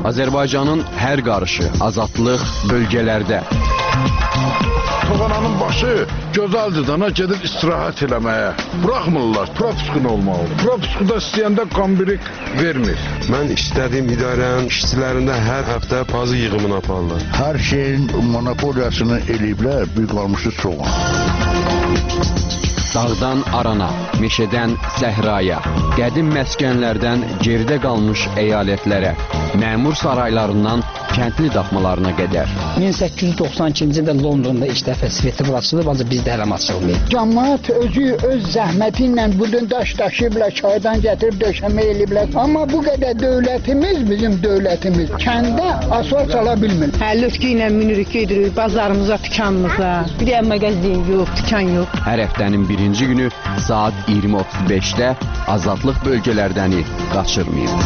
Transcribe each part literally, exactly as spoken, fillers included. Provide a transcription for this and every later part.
Azərbaycanın hər qarışı, azadlıq bölgələrdə. Toğananın başı gözəldir dana gedir istirahət eləməyə. Buraxmırlar, propiskun olmalı. Propiskuda istəyəndə qambirik vermir. Mən istədiyim idarənin işçilərində hər həftə pazı yığımını aparırlar. Hər şeyin monopoliyasını eləyiblər, bir qalmışı soğan. Dağdan arana, meşədən səhraya, qədim məskənlərdən geridə qalmış əyalətlərə, məmur saraylarından kəndli daxmalarına qədər. min səkkiz yüz doxsan ikinci ildə Londonda ilk dəfə festival açılıb, ancaq bizdə hələ açılmayıb. Cəmaət özü öz zəhməti ilə budun daş daşıyıblar, çaydan gətirib döşəmə eləyiblər. Amma bu qədər dövlətimiz, bizim dövlətimiz kəndə asfalt sala bilmir. Həlütkü ilə minirik, gedirik bazarımıza, dükanımıza. Bir də mağazin yox, dükan yox. Hər həftənin birinci günü saat iyirmi otuz beşdə azadlıq bölgələrdəni qaçırmayın.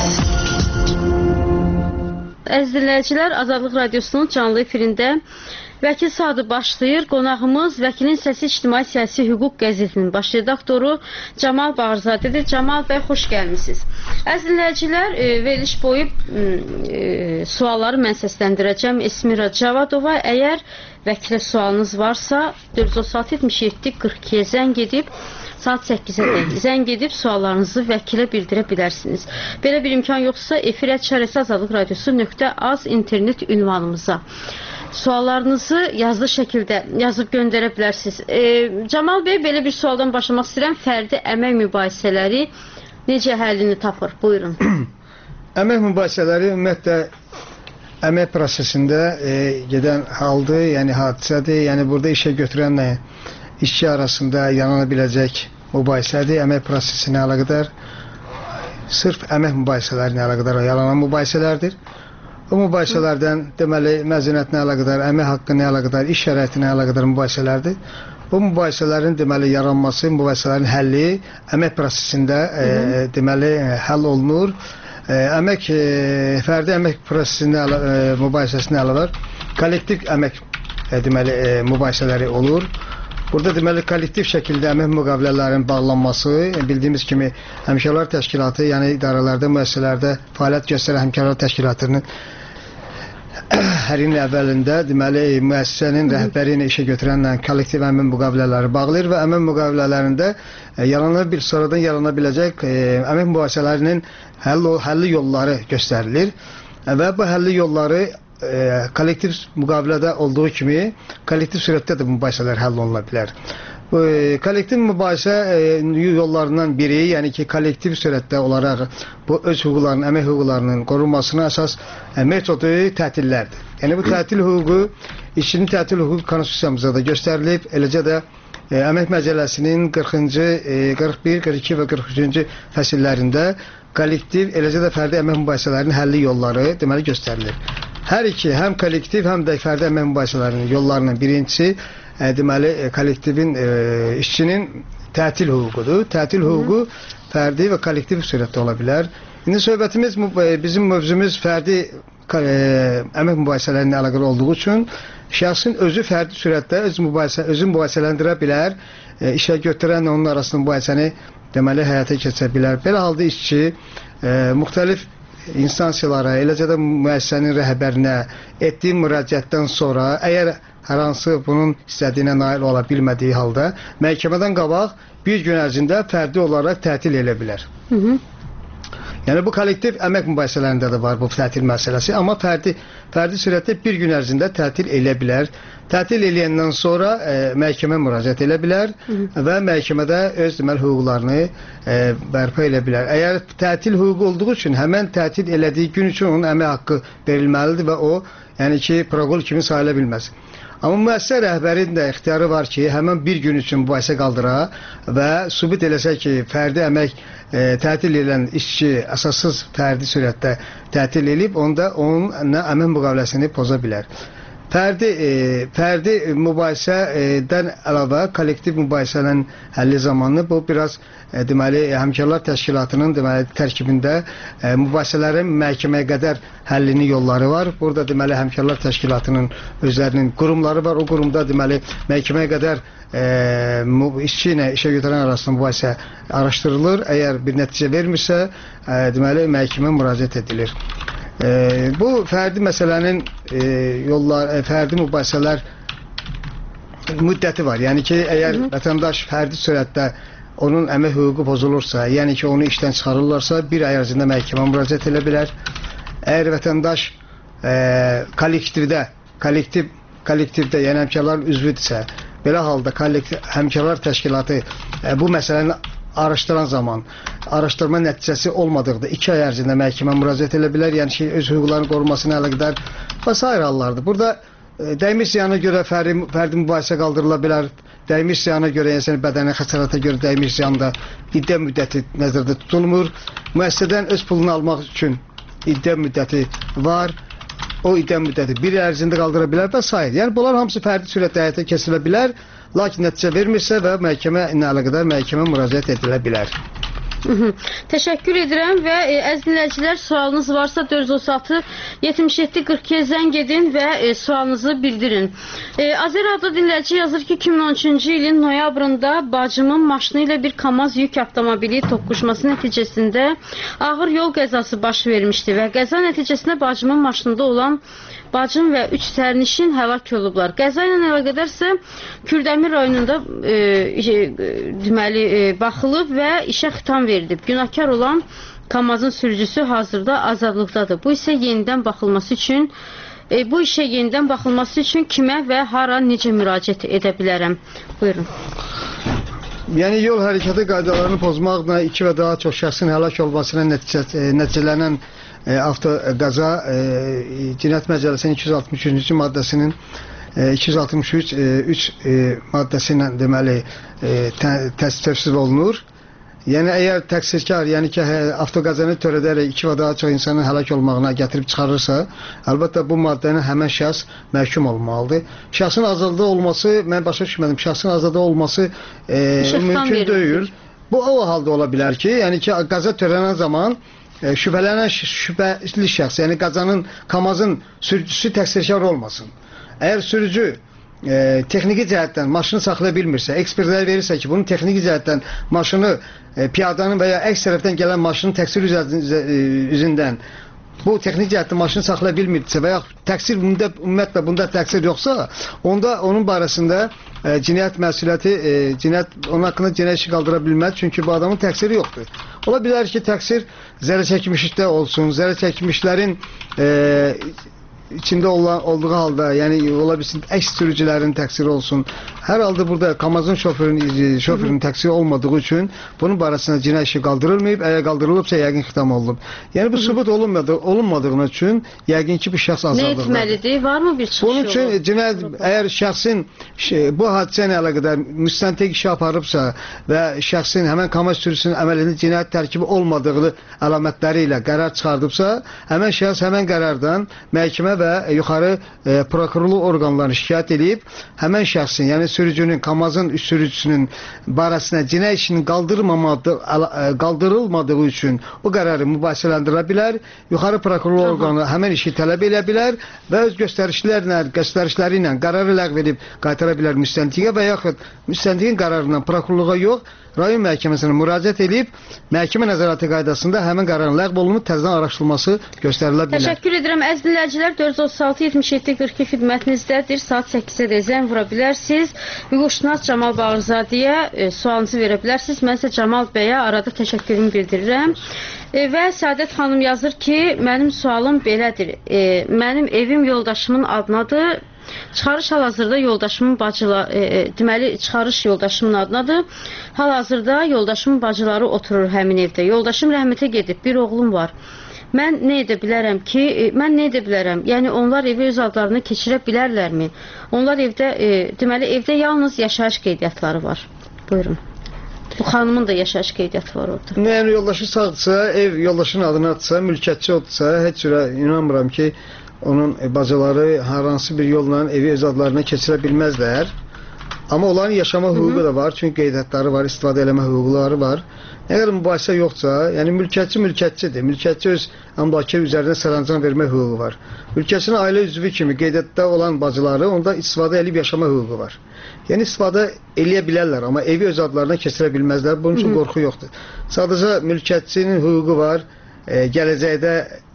Əziz dinləyicilər, Azadlıq Radiosunun canlı efirində Vəkil Sadı başlayır. Qonağımız Vəkilin Səsi İctimai Siyasi Hüquq qəzetinin baş redaktoru Camal Bağırzadədir. Camal bəy, xoş gəlmişsiniz. Əziz dinləyicilər, e, veriliş boyu e, sualları mən səsləndirəcəm Esmira Cavadova. Əgər vəkilə sualınız varsa dörd yüz otuz altı yetmiş yeddi qırx ikiyə zəng edib saat səkkizə zəng edib suallarınızı vəkilə bildirə bilərsiniz. Belə bir imkan yoxsa efirə çarəsi azadlıq radiosu nöqtə az internet ünvanımıza suallarınızı yazılı şəkildə yazıb göndərə bilərsiniz. E, Camal bəy, belə bir sualdan başlamaq istəyirəm. Fərdi əmək mübahisələri necə həllini tapır? Buyurun. Əmək mübahisələri ümumiyyətlə əmək prosesində e, gedən haldır, yəni hadisədir. Yəni burada işə götürənlə işçi arasında yanana biləcək mübahisədir. Əmək prosesinə əlaqədar, sırf əmək mübahisələrinə əlaqədar yalanan mübahisələrdir. Bu mübahisələrdən deməli məzuniyyətinə əlaqədar, əmək haqqına əlaqədar, iş şəraitinə əlaqədar mübahisələrdir. Bu mübahisələrin deməli yaranması, mübahisələrin həlli əmək prosesində e, deməli həll olunur. E, əmək e, fərdi əmək prosesində e, mübahisəsinə əlaqədar kollektiv əmək e, deməli e, mübahisələri olur. Burada deməli kollektiv şəkildə əmək müqavilələrinin bağlanması, bildiyimiz kimi həmkarlar təşkilatı, yəni idarələrdə, müəssisələrdə fəaliyyət göstərən həmkarlar təşkilatlarının hər ilin əvvəlində deməli müəssisənin rəhbəri ilə işə götürənlə kollektiv əmək müqavilələri bağlayır və əmək müqavilələrində e, yarana bir sonradan yarana biləcək e, əmək mübahisələrinin həll, həlli yolları göstərilir və bu həlli yolları E, kollektiv müqavilədə olduğu kimi kollektiv surətdə də mübahisələr həll oluna bilər. Bu, e, kollektiv mübahisə e, yollarından biri, yəni ki, kollektiv surətdə olaraq bu öz hüquqlarının, əmək hüquqlarının qorunmasına əsas e, metodu tətillərdir. Yəni bu tətil hüququ, işçinin tətil hüququ konstitusiyamızda da göstərilib, eləcə də e, əmək məcəlləsinin qırxıncı, e, qırx bir, qırx iki və qırx üçüncü fəsillərində kollektiv, eləcə də fərdi əmək mübahisələrinin həlli yolları deməli göstərilir. Hər iki, həm kollektiv, həm də fərdi əmək mübahisələrinin yollarının birincisi e, deməli e, kollektivin, e, işçinin tətil hüququdur. Tətil hüququ fərdi və kollektiv surətdə ola bilər. İndi söhbətimiz, e, bizim mövzumuz fərdi e, əmək mübahisələrinə əlaqəli olduğu üçün şəxsin özü fərdi surətdə öz mübahisə, özü mübahisələndirə bilər, e, işə götürənlə onun arasında mübahisəni deməli həyata keçirə bilər. Belə halda işçi e, müxtəlif instansiyalara, eləcə də müəssisənin rəhbərinə etdiyi müraciətdən sonra, əgər hər hansı bunun istədiyinə nail ola bilmədiyi halda, məhkəmədən qabaq bir gün ərzində fərdi olaraq tətil edə bilər. Hı -hı. Yəni bu kollektiv əmək mübahisələrində də var bu tətil məsələsi, amma fərdi, fərdi surətdə bir gün ərzində tətil edə bilər. Tətil eləyəndən sonra e, məhkəmə müraciət edə bilər Hı -hı. və məhkəmədə öz deməli hüquqlarını e, bərpa edə bilər. Əgər tətil hüququ olduğu üçün həmən tətil elədiyi gün üçün onun əmək haqqı verilməlidir və o, yəni ki, proqol kimi sayıla bilməz. Amma müəssisə rəhbərinin də ixtiyarı var ki, həmən bir gün üçün mübahisə qaldıra və sübut eləsə ki, fərdi əmək e, tətil edən işçi əsassız fərdi surətdə tətil edib, onda onun əmək müqaviləsini poza bilər. Fərdi, e, fərdi mübahisədən əlavə kollektiv mübahisənin həlli zamanı bu biraz e, deməli həmkarlar təşkilatının deməli tərkibində e, mübahisələrin məhkəməyə qədər həllini yolları var. Burada deməli həmkarlar təşkilatının özlərinin qurumları var. O qurumda deməli məhkəməyə qədər e, işçi ilə işə götürən arasında mübahisə araşdırılır. Əgər bir nəticə vermirsə, e, deməli məhkəməyə müraciət edilir. E, bu fərdi məsələnin e, yollar, e, fərdi mübahisələr müddəti var. Yəni ki, əgər Hı -hı. vətəndaş fərdi sürətdə onun əmək hüququ pozulursa, yəni ki, onu işdən çıxarırlarsa, bir ay ərzində məhkəmə müraciət edə bilər. Əgər vətəndaş e, kollektivdə, kollektiv, kollektivdə, yəni həmkarların üzvüdürsə, belə halda kollektiv, həmkarlar təşkilatı e, bu məsələni araşdıran zaman, araşdırma nəticəsi olmadıqda iki ay ərzində məhkəmə müraciət edə bilər, yəni ki, öz hüquqlarının qorunmasına əlaqədar və s. hallardır. Burada dəymiş ziyana görə fərdi, fərdi mübahisə qaldırıla bilər. Dəymiş ziyana görə, yəni bədənə xəsarata görə dəymiş ziyanda iddia müddəti nəzərdə tutulmur. Müəssisədən öz pulunu almaq üçün iddia müddəti var. O iddia müddəti bir il ərzində qaldıra bilər və s. Yəni bunlar hamısı fərdi sürətdə həyata keçirilə bilər. Lakin nəticə vermirsə və məhkəmə ilə əlaqədar məhkəmə müraciət edilə bilər. Hı -hı. Təşəkkür edirəm və e, əziz dinləyicilər, sualınız varsa dörd yüz otuz altı yetmiş yeddi qırx ikiyə zəng edin və e, sualınızı bildirin. E, Azer adlı dinləyici yazır ki, iki min on üçüncü ilin noyabrında bacımın maşını ilə bir KAMAZ yük avtomobili toqquşması nəticəsində ağır yol qəzası baş vermişdi və qəza nəticəsində bacımın maşınında olan bacım və üç sərnişin həlak olublar. Qəza ilə əlaqədarsə Kürdəmir rayonunda e, e, deməli e, baxılıb və işə xitam verilib. Günahkar olan KAMAZın sürücüsü hazırda azadlıqdadır. Bu isə yenidən baxılması üçün e, bu işə yenidən baxılması üçün kimə və hara necə müraciət edə bilərəm? Buyurun. Yəni yol hərəkəti qaydalarını pozmaqla iki və daha çox şəxsin həlak olmasına nəticə, e, nəticələnən E, avtoqaza e, Cinayət Məcəlləsinin iki yüz altmış üçüncü maddəsinin e, iki yüz altmış üç üç e, maddəsi ilə deməli e, təsdiq olunur. Yəni əgər təqsirkar, yəni ki, avtoqazanı törədərək iki və daha çox insanın həlak olmağına gətirib çıxarırsa, əlbəttə bu maddənin həmən şəxs məhkum olmalıdır. Şəxsin azadlığı olması, mən başa düşmədim, şəxsin azadlığı olması e, mümkün deyil. Bu o halda ola bilər ki, yəni ki, qaza törənən zaman E, şübhələnən şübhəli şəxs, yəni qazanın, KAMAZın sürücüsü təqsirkar olmasın. Əgər sürücü e, texniki cəhətdən maşını saxlaya bilmirsə, ekspertlər verirsə ki, bunun texniki cəhətdən maşını, e, piyadanın və ya əks tərəfdən gələn maşının təqsir üzündən bu texnik cəhətdə maşını saxlaya bilmirsə və ya təqsir bunda, ümumiyyətlə bunda təqsir yoxsa, onda onun barəsində e, cinayət məsuliyyəti, e, cinayət, onun haqqında cinayət işi qaldıra bilməz, çünki bu adamın təqsiri yoxdur. Ola bilər ki, təqsir zərər çəkmişlikdə olsun, zərər çəkmişlərin e, içində olan, olduğu halda, yəni ola bilsin əks sürücülərin təqsiri olsun. Hər halda burada KAMAZın şoförünün, şoförünün təqsiri olmadığı üçün bunun barəsində cinayət işi qaldırılmayıb, əgər qaldırılıbsa yəqin xitam olunub. Yəni bu sübut olunmadığı, olunmadığına üçün yəqin ki, bu şəxs azadlıqdadır. Nə etməlidir? Varmı bir çıxış yolu? Bunun üçün cinayət, əgər şəxsin şey, bu hadisə ilə əlaqədar müstəntiq işi aparıbsa və şəxsin həmən KAMAZ sürücüsünün əməlində cinayət tərkibi olmadığı əlamətləri ilə qərar çıxardıbsa, həmən şəxs həmən qərardan məhkəmə və yuxarı e, prokurorluq orqanlarına şikayət edib, həmən şəxsin, yəni sürücünün, KAMAZın sürücüsünün barəsində cinayət işinin qaldırılmadığı üçün o qərarı mübahisələndirə bilər, yuxarı prokurorluq orqanı həmən işi tələb edə bilər və öz göstərişlərlə, göstərişləri ilə qərarı ləğv edib qaytara bilər müstəntiqə və yaxud müstəntiqin qərarından prokurorluğa yox, rayon məhkəməsinə müraciət edib, məhkəmə nəzarəti qaydasında həmin qərarın ləğv olunub təzədən araşdırılması göstərilə bilər. Təşəkkür edirəm. Əziz dinləyicilər, dörd yüz otuz altı yetmiş yeddi qırx iki xidmətinizdədir. Saat səkkizə də zəng vura bilərsiniz. Hüquqşünas Camal Bağırzadəyə e, sualınızı verə bilərsiniz. Mən isə Camal bəyə arada təşəkkürümü bildirirəm. E, və Səadət xanım yazır ki, mənim sualım belədir. E, mənim evim yoldaşımın adınadır. Çıxarış hal-hazırda yoldaşımın bacıları, e, deməli çıxarış yoldaşımın adınadır. Hal-hazırda yoldaşımın bacıları oturur həmin evdə. Yoldaşım rəhmətə gedib, bir oğlum var. Mən nə edə bilərəm ki, e, mən nə edə bilərəm? Yəni onlar evi öz adlarına keçirə bilərlərmi? Onlar evdə, e, deməli evdə yalnız yaşayış qeydiyyatları var. Buyurun. Bu xanımın da yaşayış qeydiyyatı var orada. Yəni yoldaşı sağdırsa, ev yoldaşın adına atsa, mülkiyyətçi oldursa, heç cürə inanmıram ki, onun bacıları hər hansı bir yolla evi öz adlarına keçirə bilməzlər. Amma onların yaşama hüququ da var, çünki qeydiyyatları var, istifadə eləmə hüquqları var. Əgər mübahisə yoxsa, yəni mülkiyyətçi mülkiyyətçidir. Mülkiyyətçi öz əmlakı üzərində sərəncam vermə hüququ var. Mülkiyyətçinin ailə üzvü kimi qeydiyyatda olan bacıları onda istifadə edib yaşama hüququ var. Yəni istifadə eləyə bilərlər, amma evi öz adlarına keçirə bilməzlər. Bunun üçün qorxu yoxdur. Sadəcə mülkiyyətçinin hüququ var, e, gələcəkdə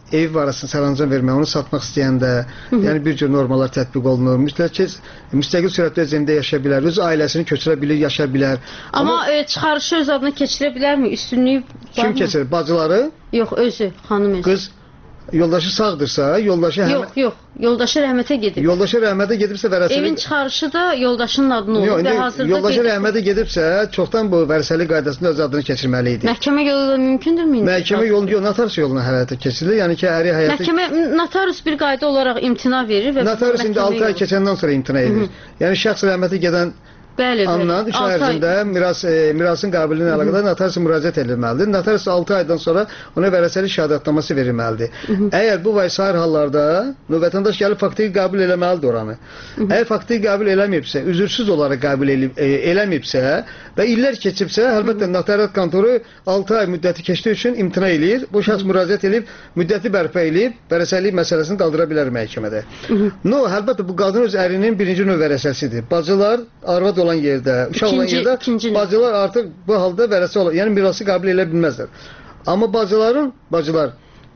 ev arasında sərəncam vermək, onu satmaq istəyəndə, yəni bir cür normalar tətbiq olunur. Müstəqil, müstəqil sürətdə öz evində yaşaya bilər, öz ailəsini köçürə bilir, yaşaya bilər. Amma, Amma e, çıxarışı öz adına keçirə bilərmi? Üstünlüyü var kim mı? keçirir? Bacıları? Yox, özü, xanım özü. Qız yoldaşı sağdırsa, yoldaşı yox, həmə... yox, yoldaşı rəhmətə gedib. Yoldaşı rəhmətə gedibsə vərəsəli... Evin çıxarışı da yoldaşının adına olur yox, və hazırda yoldaşı rəhmətə gedibsə, çoxdan bu vərəsəli qaydasında öz adını keçirməli idi. Məhkəmə yolu da mümkündürmü? Məhkəmə yolu, yox, notarius yoluna həyata keçirilir. Yəni ki, əri həyata... Məhkəmə, notarius bir qayda olaraq imtina verir və... Notarius indi altı ay keçəndən sonra imtina edir. Yəni, şəxs rəhmətə gedən Bəli, andan üç ay ərzində miras, e, mirasın qabiliyyətinə əlaqədar notarius müraciət edilməlidir. Notarius altı aydan sonra ona vərəsəli şəhadətnaməsi verilməlidir. Hı -hı. Əgər bu və sair hallarda vətəndaş gəlib faktiki qəbul eləməlidir oranı. Hı -hı. Əgər faktiki qəbul eləməyibsə, üzürsüz olaraq qəbul elib, e, eləməyibsə və illər keçibsə, əlbəttə notariat kontoru altı ay müddəti keçdiyi üçün imtina eləyir. Bu şəxs müraciət edib, müddəti bərpa eləyib, vərəsəlik məsələsini qaldıra bilər məhkəmədə. Hı -hı. No, əlbəttə bu qadın öz ərinin birinci növ vərəsəsidir. Bacılar arvad olan yerdə, uşaq olan yerdə ikinci, bacılar artıq bu halda vərəsə olur. Yəni mirası qəbul edə bilməzlər. Amma bacıların, bacılar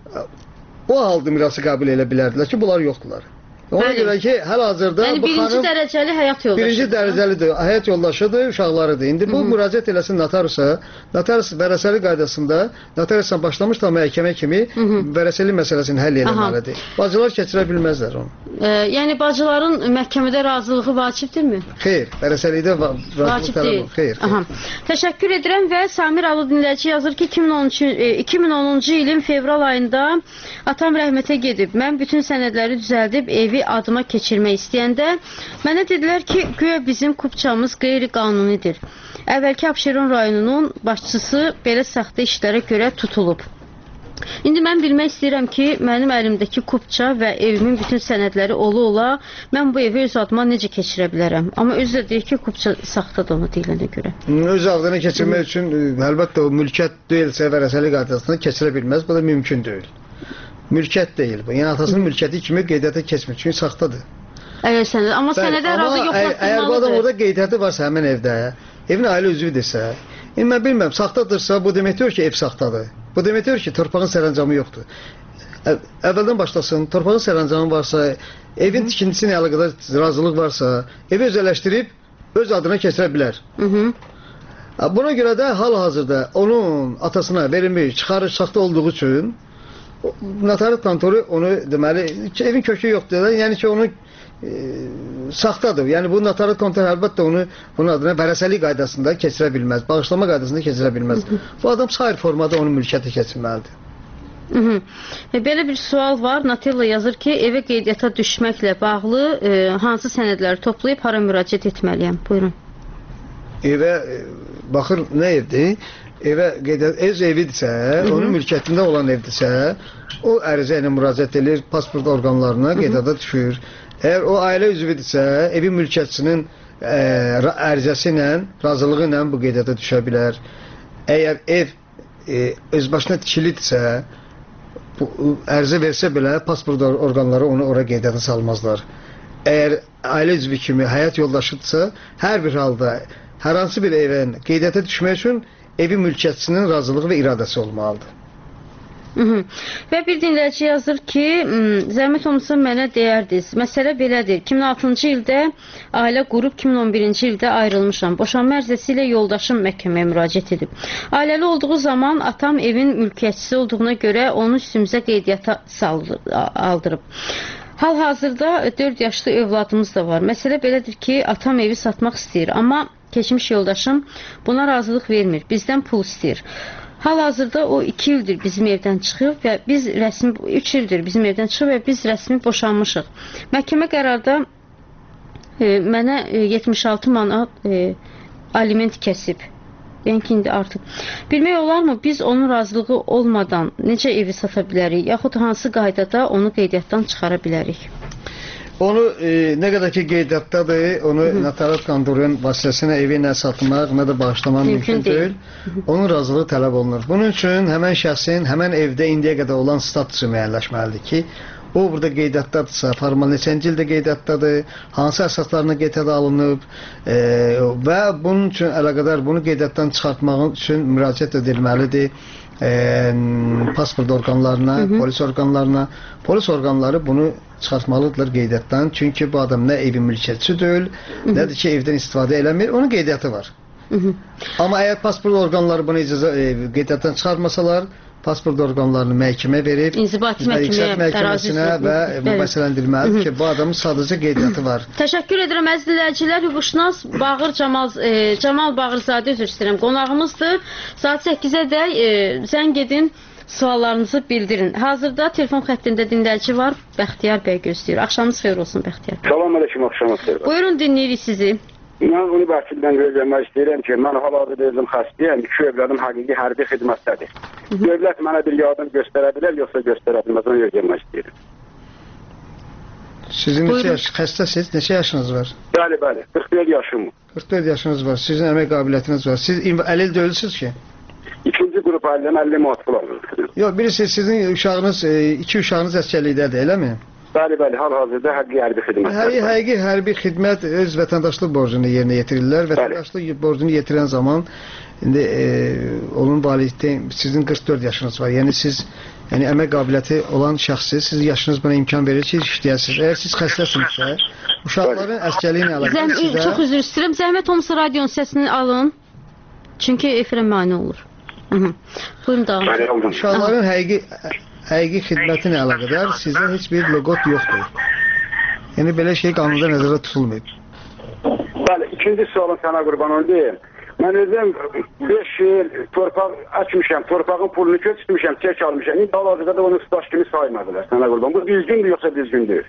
o halda mirası qəbul edə bilərdilər ki, bunlar yoxdular. Ona Bəli. görə ki, həl-hazırda yəni, bu birinci xanım dərəcəli həyat yoldaşıdır. Birinci dərəcəlidir, həyat yoldaşıdır, uşaqlarıdır. İndi bu Hı -hı. müraciət eləsin notariusa, notarius vərəsəli qaydasında notariusdan başlamış da məhkəmə kimi Hı -hı. vərəsəli məsələsini həll etməlidir. Bacılar keçirə bilməzlər onu. E, yəni bacıların məhkəmədə razılığı vacibdirmi? Xeyr, vərəsəlikdə va vacib deyil. Xeyr. Aha. Təşəkkür edirəm və Samir Alı dinləyici yazır ki, iki min onuncu ilin fevral ayında atam rəhmətə gedib. Mən bütün sənədləri düzəldib evi adıma keçirmək istəyəndə mənə dedilər ki, güya bizim kupçamız qeyri-qanunidir. Əvvəlki Abşeron rayonunun başçısı belə saxta işlərə görə tutulub. İndi mən bilmək istəyirəm ki, mənim əlimdəki kupça və evimin bütün sənədləri ola-ola mən bu evi öz adıma necə keçirə bilərəm? Amma özü də deyir ki, kupça saxtadır onu deyilənə görə. Öz adına keçirmək Hı. üçün əlbəttə o mülkiyyət deyilsə vərəsəli qaydasında keçirə bilməz. Bu da mümkün deyil. Mülkiyyət deyil bu. Yəni atasının mülkiyyəti kimi qeydiyyata keçmir. Çünki saxtadır. Əgər sənəd, amma sənədə ərazi yoxlatdırmalıdır. Əgər bu adam orada qeydiyyatı varsa həmin evdə, evin ailə üzvüdürsə, yəni mən bilməm, saxtadırsa bu deməkdir ki, ev saxtadır. Bu deməkdir ki, torpağın sərəncamı yoxdur. Əvvəldən başlasın, torpağın sərəncamı varsa, evin tikintisinə əlaqədar razılıq varsa, evi özəlləşdirib öz adına keçirə bilər. Hı -hı. Buna görə də hal-hazırda onun atasına verilmiş çıxarış saxta olduğu üçün notariat kontoru onu deməli evin kökü yoxdur. Yəni ki, onu e, saxtadır. Yəni bu notariat kontoru əlbəttə onu bunun adına vərəsəlik qaydasında keçirə bilməz. Bağışlama qaydasında keçirə bilməz. Bu adam sair formada onun mülkiyyəti keçirməlidir. Hı -hı. E, belə bir sual var. Natilla yazır ki, evə qeydiyyata düşməklə bağlı e, hansı sənədləri toplayıb hara müraciət etməliyəm? Buyurun. Evə e, baxır nə evdir? Evə qeydiyyat, öz evidirsə, Hı -hı. onun mülkiyyətində olan evdirsə, o ərizə ilə müraciət edir, pasport orqanlarına qeydiyyata düşür. Əgər o ailə üzvüdürsə, evin mülkiyyətçinin ə, ərizəsi ilə, razılığı ilə bu qeydiyyata düşə bilər. Əgər ev e, öz başına tikilidirsə, bu ərizə versə belə, pasport orqanları onu ora qeydiyyata salmazlar. Əgər ailə üzvü kimi həyat yoldaşıdırsa, hər bir halda hər hansı bir evin qeydiyyata düşmək üçün evin mülkiyyətçinin razılığı və iradəsi olmalıdır. Hı -hı. Və bir dinləyici yazır ki, zəhmət olmasa mənə deyərdiniz. Məsələ belədir. iki min altıncı ildə ailə qurub, iki min on birinci ildə ayrılmışam. Boşanma ərizəsi ilə yoldaşım məhkəməyə müraciət edib. Ailəli olduğu zaman atam evin mülkiyyətçisi olduğuna görə onu üstümüzə qeydiyyata aldırıb. Hal-hazırda dörd yaşlı övladımız da var. Məsələ belədir ki, atam evi satmaq istəyir, amma keçmiş yoldaşım buna razılıq vermir. Bizdən pul istəyir. Hal-hazırda o iki ildir bizim evdən çıxıb və biz rəsmi, üç ildir bizim evdən çıxıb və biz rəsmi boşanmışıq. Məhkəmə qərarda e, mənə e, yetmiş altı manat e, aliment kəsib. Yəni ki, indi artıq. Bilmək olarmı, biz onun razılığı olmadan necə evi sata bilərik, yaxud hansı qaydada onu qeydiyyatdan çıxara bilərik? Onu e, nə qədər ki qeydiyyatdadır, onu notariat kontorunun vasitəsilə evi nə satmaq, nə də bağışlamaq mümkün, mümkün deyil. Onun razılığı tələb olunur. Bunun üçün həmən şəxsin həmən evdə indiyə qədər olan statusu müəyyənləşməlidir ki, o burada qeydiyyatdadırsa, formal neçənci ildə qeydiyyatdadır, hansı əsaslarına qeydiyyata alınıb e, və bunun üçün əlaqədar bunu qeydiyyatdan çıxartmaq üçün müraciət edilməlidir. e, pasport orqanlarına, Hı -hı. polis orqanlarına. Polis orqanları bunu çıxartmalıdırlar qeydiyyatdan. Çünki bu adam nə evin mülkiyyətçisi deyil, Hı -hı. nədir ki evdən istifadə eləmir. Onun qeydiyyatı var. Hı -hı. Amma əgər pasport orqanları bunu icazə e, qeydiyyatdan çıxartmasalar, pasport orqanlarını məhkəmə verib, İnzibati məhkəməyə, məhkəməsinə və mübahisələndirməlidir ki, bu adamın sadəcə qeydiyyatı var. Təşəkkür edirəm əziz dinləyicilər. Hüquqşünas Bağır Camal e, Camal Bağırzadə üzr istəyirəm. Qonağımızdır. Saat səkkizə də e, zəng edin, suallarınızı bildirin. Hazırda telefon xəttində dinləyici var. Bəxtiyar bəy gözləyir. Axşamınız xeyir olsun Bəxtiyar. Salam əleykum, axşamınız xeyir. Buyurun, dinləyirik sizi. Mən universitetdən gözləmək istəyirəm ki, mən hal-hazırda özüm xəstəyəm, iki övladım həqiqi hərbi xidmətdədir. Dövlət mənə bir yardım göstərə bilər, yoxsa göstərə bilməz, onu gözləmək istəyirəm. Sizin neçə yaş, xəstəsiz, neçə yaşınız var? Bəli, bəli, qırx dörd yaşım var. qırx dörd yaşınız var, sizin əmək qabiliyyətiniz var. Siz əlil deyilsiniz ki? İkinci qrup əliləm, əlli manat pul alırım. Yox, birisi sizin uşağınız, iki uşağınız əsgərlikdədir, eləmi? Bəli, bəli, hal-hazırda həqiqi hərbi xidmət. Həqiqi, həqiqi hərbi xidmət öz vətəndaşlıq borcunu yerinə yetirirlər. Vətəndaşlıq borcunu yetirən zaman indi e, onun valideyni sizin qırx dörd yaşınız var. Yəni siz yəni əmək qabiliyyəti olan şəxsiz, sizin yaşınız buna imkan verir ki, işləyəsiniz. Əgər siz xəstəsinizsə, uşaqların əsgərliyi ilə əlaqədar sizə... Çox üzr istəyirəm. Zəhmət olmasa radionun səsini alın. Çünki efirə mane olur. Hı -hı. Buyurun davam. Uşaqların həqiqi həqiqi xidmətinə əlaqədar sizə heç bir loqot yoxdur. Yəni belə şey qanunda nəzərdə tutulmayıb. Bəli, ikinci sualın sənə qurban olayım. Mən özüm beş il torpaq açmışam, torpağın pulunu köçmüşəm, çək almışam. İndi hal-hazırda da onu staş kimi saymadılar sənə qurban. Bu düzgündür yoxsa düzgündür?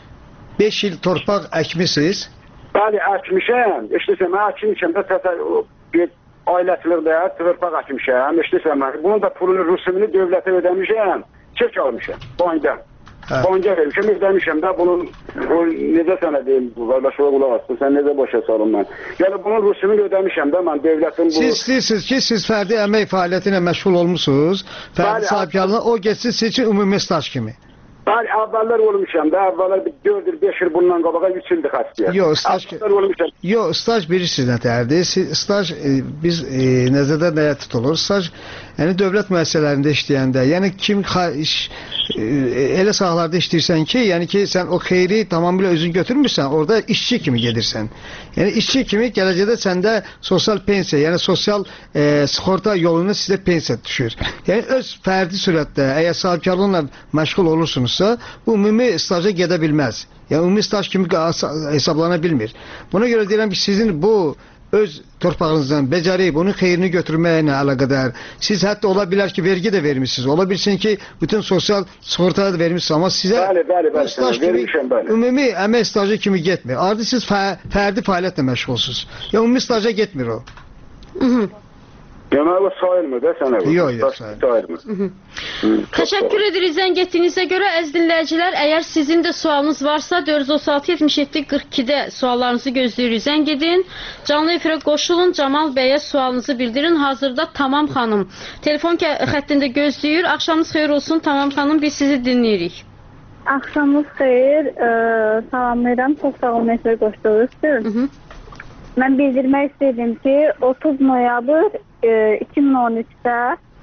beş il torpaq əkmisiniz? Bəli, əkmişəm. İşləsəm, mən əkmişəm də təsər bir ailəçilikdə torpaq əkmişəm. İşləsəm, mən bunun da pulunu, rüsumunu dövlətə ödəmişəm. Çək almışam, bankdan. Banka vermişəm, ödəmişəm də bunun, o, necə sənə deyim, qardaşıma qulaq asın, sən necə başa salın mən. Yəni bunun rüsumunu ödəmişəm də mən dövlətin bu... Siz istəyirsiniz ki, siz fərdi əmək fəaliyyəti ilə məşğul olmuşsunuz, fərdi sahibkarlığına, o geçsin siz için ümumi staj kimi. Bəli, əvvəllər olmuşam da, əvvəllər bir dörd il, beş il bundan qabağa üç ildir xəstəyəm. Yox, staj, yo, staj bilirsiniz nətərdir. Staj e, biz e, nəzərdə nəyə tutulur? Staj, yəni dövlət müəssisələrində işləyəndə, yəni kim iş, e, elə sahalarda işləyirsən ki, yəni ki, sən o xeyri tamamilə özün götürmürsən, orada işçi kimi gedirsən. Yəni işçi kimi gələcəkdə səndə sosial pensiya, yəni sosial e, sığorta yoluna sizə pensiya düşür. Yəni öz fərdi sürətdə, əgər sahibkarlıqla məşğul olursunuz, bu ümumi staja gedə bilməz. Yəni ümumi staj kimi hesablana bilmir. Buna görə deyirəm ki, sizin bu öz torpağınızdan becərib, onun xeyrini götürməklə əlaqədar. Siz hətta ola bilər ki, vergi də vermişsiniz. Ola bilsin ki, bütün sosial sığortaya da vermişsiniz. Amma sizə bəli, bəli, bəli, staj kimi, bəli. Ümumi əmək stajı kimi getmir. Ardı siz fə, fərdi fəaliyyətlə məşğulsuz. Yəni ümumi staja getmir o. Hı -hı. Demək o sayılmır da sənə? Yox, yox, sayılmır. Təşəkkür edirik zəng etdiyinizə görə. Əziz dinləyicilər, əgər sizin də sualınız varsa dörd yüz otuz altı yetmiş yeddi qırx ikidə suallarınızı gözləyirik. Zəng edin. Canlı efirə qoşulun. Camal bəyə sualınızı bildirin. Hazırda Tamam xanım telefon xəttində gözləyir. Axşamınız xeyir olsun Tamam xanım. Biz sizi dinləyirik. Axşamınız xeyir. Salamlayıram. Çox sağ olun efirə qoşduğunuz. Mən bildirmək istədim ki, otuz noyabr iki min on üçdə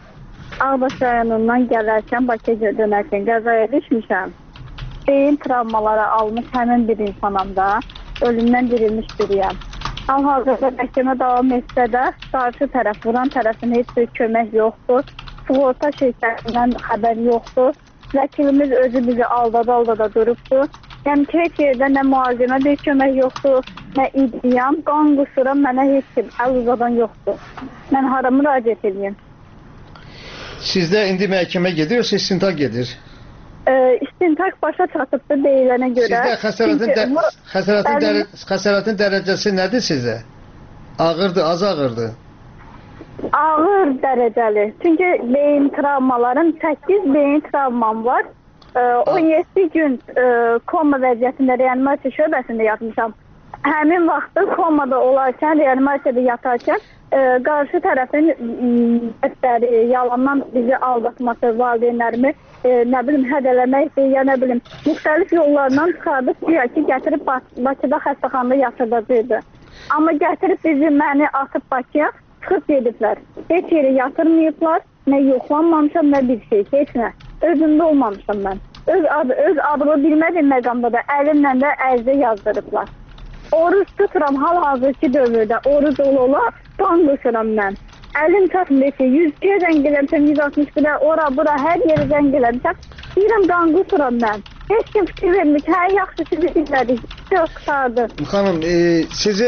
Ağdaş rayonundan gələrkən Bakıya dönərkən qəzaya düşmüşəm. Beyin travmaları almış həmin bir insanam da, ölümdən dirilmiş biriyəm. Hal-hazırda məhkəmə davam etsə də, qarşı tərəf, vuran tərəfin heç bir kömək yoxdur. Sığorta şirkətindən xəbər yoxdur. Vəkilimiz özü bizi aldada-aldada durubdur. Yəni ki, heç yerdə nə müalicəmə bir kömək yoxdur, nə iddiam, qan qusura mənə heç kim əl uzadan yoxdur. Mən hara müraciət edeyim? Sizdə indi məhkəmə gedir, yoxsa istintaq gedir? E, istintaq başa çatıbdır deyilənə görə. Sizdə xəsarətin, də, xəsarətin, dəri, xəsarətin dərəcəsi nədir sizə? Ağırdır, az ağırdır? Ağır dərəcəli. Çünki beyin travmalarım, səkkiz beyin travmam var. on yeddi gün e, koma vəziyyətində reanimasiya şöbəsində yatmışam. Həmin vaxtda komada olarkən, reanimasiyada yatarkən e, qarşı tərəfin əstəri, yalandan bizi aldatması, valideynlərimi e, nə bilim hədələməkdir, ya nə bilim müxtəlif yollardan çıxardıb güya ki, gətirib Bakıda xəstəxanada yatırdacaqdı. Amma gətirib bizi, məni atıb Bakıya çıxıb gediblər. Heç yeri yatırmayıblar. Nə yoxlanmamışam, nə bir şey, heç nə. Özümdə olmamışam mən. Öz, adı, öz adımı bilmədiyim məqamda da əlimlə də ərizə yazdırıblar. Oruç tuturam hal-hazırki dövrdə, oruc ol-ola, qan qısıram mən. Əlim çatmır ki, yüz ikiyə zəng eləmişəm, yüz altmış birə, ora, bura, hər yerə zəng eləmişəm. Deyirəm, qan qısıram mən. Heç kim fikir vermiş, hə, yaxşı sizi dinlədik, çox qısaldı. Xanım, e, sizi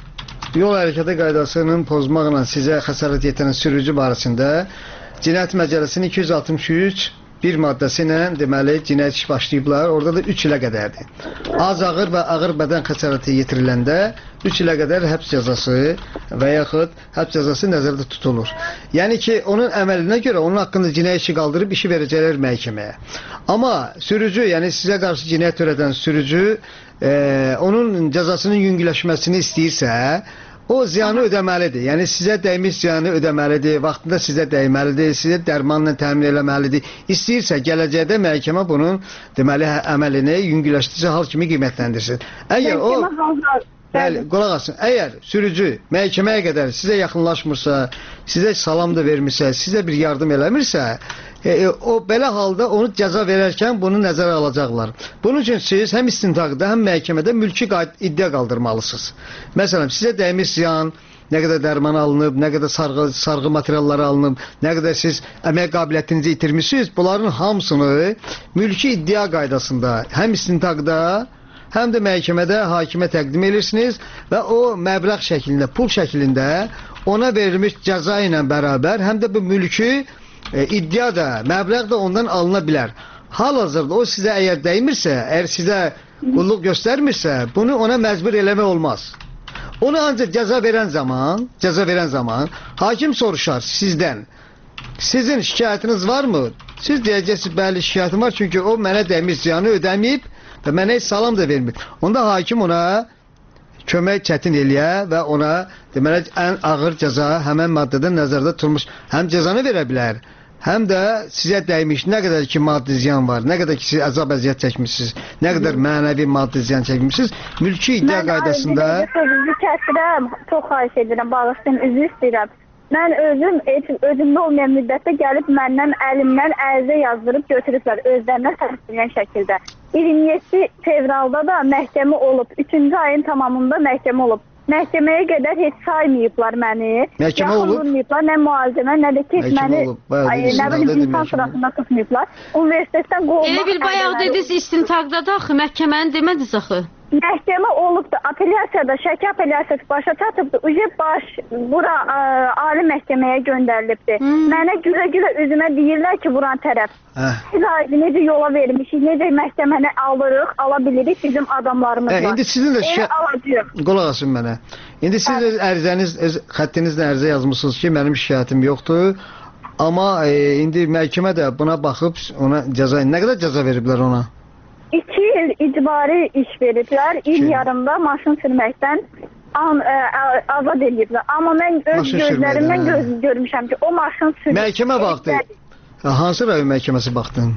yol hərəkəti qaydasının pozmaqla sizə xəsarət yetirən sürücü barəsində Cinayət Məcəlləsinin iki yüz altmış üç bir maddəsi ilə deməli cinayət iş başlayıblar. Orada da üç ilə qədərdir. Az ağır və ağır bədən xəsarəti yetiriləndə üç ilə qədər həbs cəzası və yaxud həbs cəzası nəzərdə tutulur. Yəni ki, onun əməlinə görə onun haqqında cinayət işi qaldırıb işi verəcəklər məhkəməyə. Amma sürücü, yəni sizə qarşı cinayət törədən sürücü e, onun cəzasının yüngülləşməsini istəyirsə, o ziyanı ödəməlidir. Yəni sizə dəymiş ziyanı ödəməlidir, vaxtında sizə dəyməlidir, sizə dərmanla təmin eləməlidir. İstəyirsə gələcəkdə məhkəmə bunun deməli əməlini yüngülləşdirici hal kimi qiymətləndirsin. Əgər o Bəli, qulaq asın. Əgər sürücü məhkəməyə qədər sizə yaxınlaşmırsa, sizə salam da vermirsə, sizə bir yardım eləmirsə, e, e, o belə halda onu cəza verərkən bunu nəzərə alacaqlar. Bunun üçün siz həm istintaqda, həm məhkəmədə mülki iddia qaldırmalısınız. Məsələn, sizə dəymiş ziyan, nə qədər dərman alınıb, nə qədər sarğı, sarğı materialları alınıb, nə qədər siz əmək qabiliyyətinizi itirmişsiniz, bunların hamısını mülki iddia qaydasında, həm istintaqda, həm də məhkəmədə hakimə təqdim edirsiniz və o məbləğ şəklində, pul şəklində ona verilmiş cəza ilə bərabər həm də bu mülki e, iddia da, məbləğ də ondan alına bilər. Hal-hazırda o sizə əgər dəymirsə, əgər sizə qulluq göstərmirsə, bunu ona məcbur eləmək olmaz. Onu ancaq cəza verən zaman, cəza verən zaman hakim soruşar sizdən, sizin şikayətiniz varmı? Siz deyəcəksiniz, bəli şikayətim var, çünki o mənə dəymiş ziyanı ödəməyib və mənə heç salam da vermir. Onda hakim ona kömək çətin eləyə və ona deməli ən ağır cəza həmən maddədə nəzərdə tutulmuş həm cəzanı verə bilər, həm də sizə dəymiş nə qədər ki maddi ziyan var, nə qədər ki siz əzab əziyyət çəkmişsiniz, nə qədər mənəvi maddi ziyan çəkmişsiniz, mülki iddia qaydasında... Mən sözünüzü kəsirəm, çox xahiş edirəm, bağışlayın, üzr istəyirəm. Mən özüm, özümdə olmayan müddətdə gəlib məndən əlimdən ərizə yazdırıb götürüblər özlərinə təsdiqləyən şəkildə. iyirmi yeddi fevralda da məhkəmə olub, üçüncü ayın tamamında məhkəmə olub. Məhkəməyə qədər heç saymayıblar məni. Məhkəmə olub? Yaxın durmayıblar, nə müalicəmə, nə də ki, məni nə bilim insan sırasında tutmayıblar. Universitetdən qovmaq... Elə bil bayaq dediniz istintaqda da axı, məhkəməni demədiniz axı. Məhkəmə olubdu, apellyasiyada, Şəki apellyasiyası başa çatıbdı, uca baş bura ə, ali məhkəməyə göndərilibdi. Hmm. Mənə gülə-gülə üzümə deyirlər ki, buran tərəf. Siz necə yola vermişik, necə məhkəməni alırıq, ala bilirik, bizim adamlarımız Hə, var. İndi sizin də şikayət... Qulaq asın mənə. İndi siz öz ərizəniz, öz xəttinizlə ərizə yazmışsınız ki, mənim şikayətim yoxdur. Amma e, indi məhkəmə də buna baxıb, ona cəza, nə qədər cəza veriblər ona? İki il icbari iş veriblər, il yarımda maşın sürməkdən an, ə, ə, azad ediblər. Amma mən öz Maşın gözlərimdən sürmədən, göz, görmüşəm ki, o maşın sürməkdən... Məhkəmə baxdı. Hansı rayon məhkəməsi baxdın?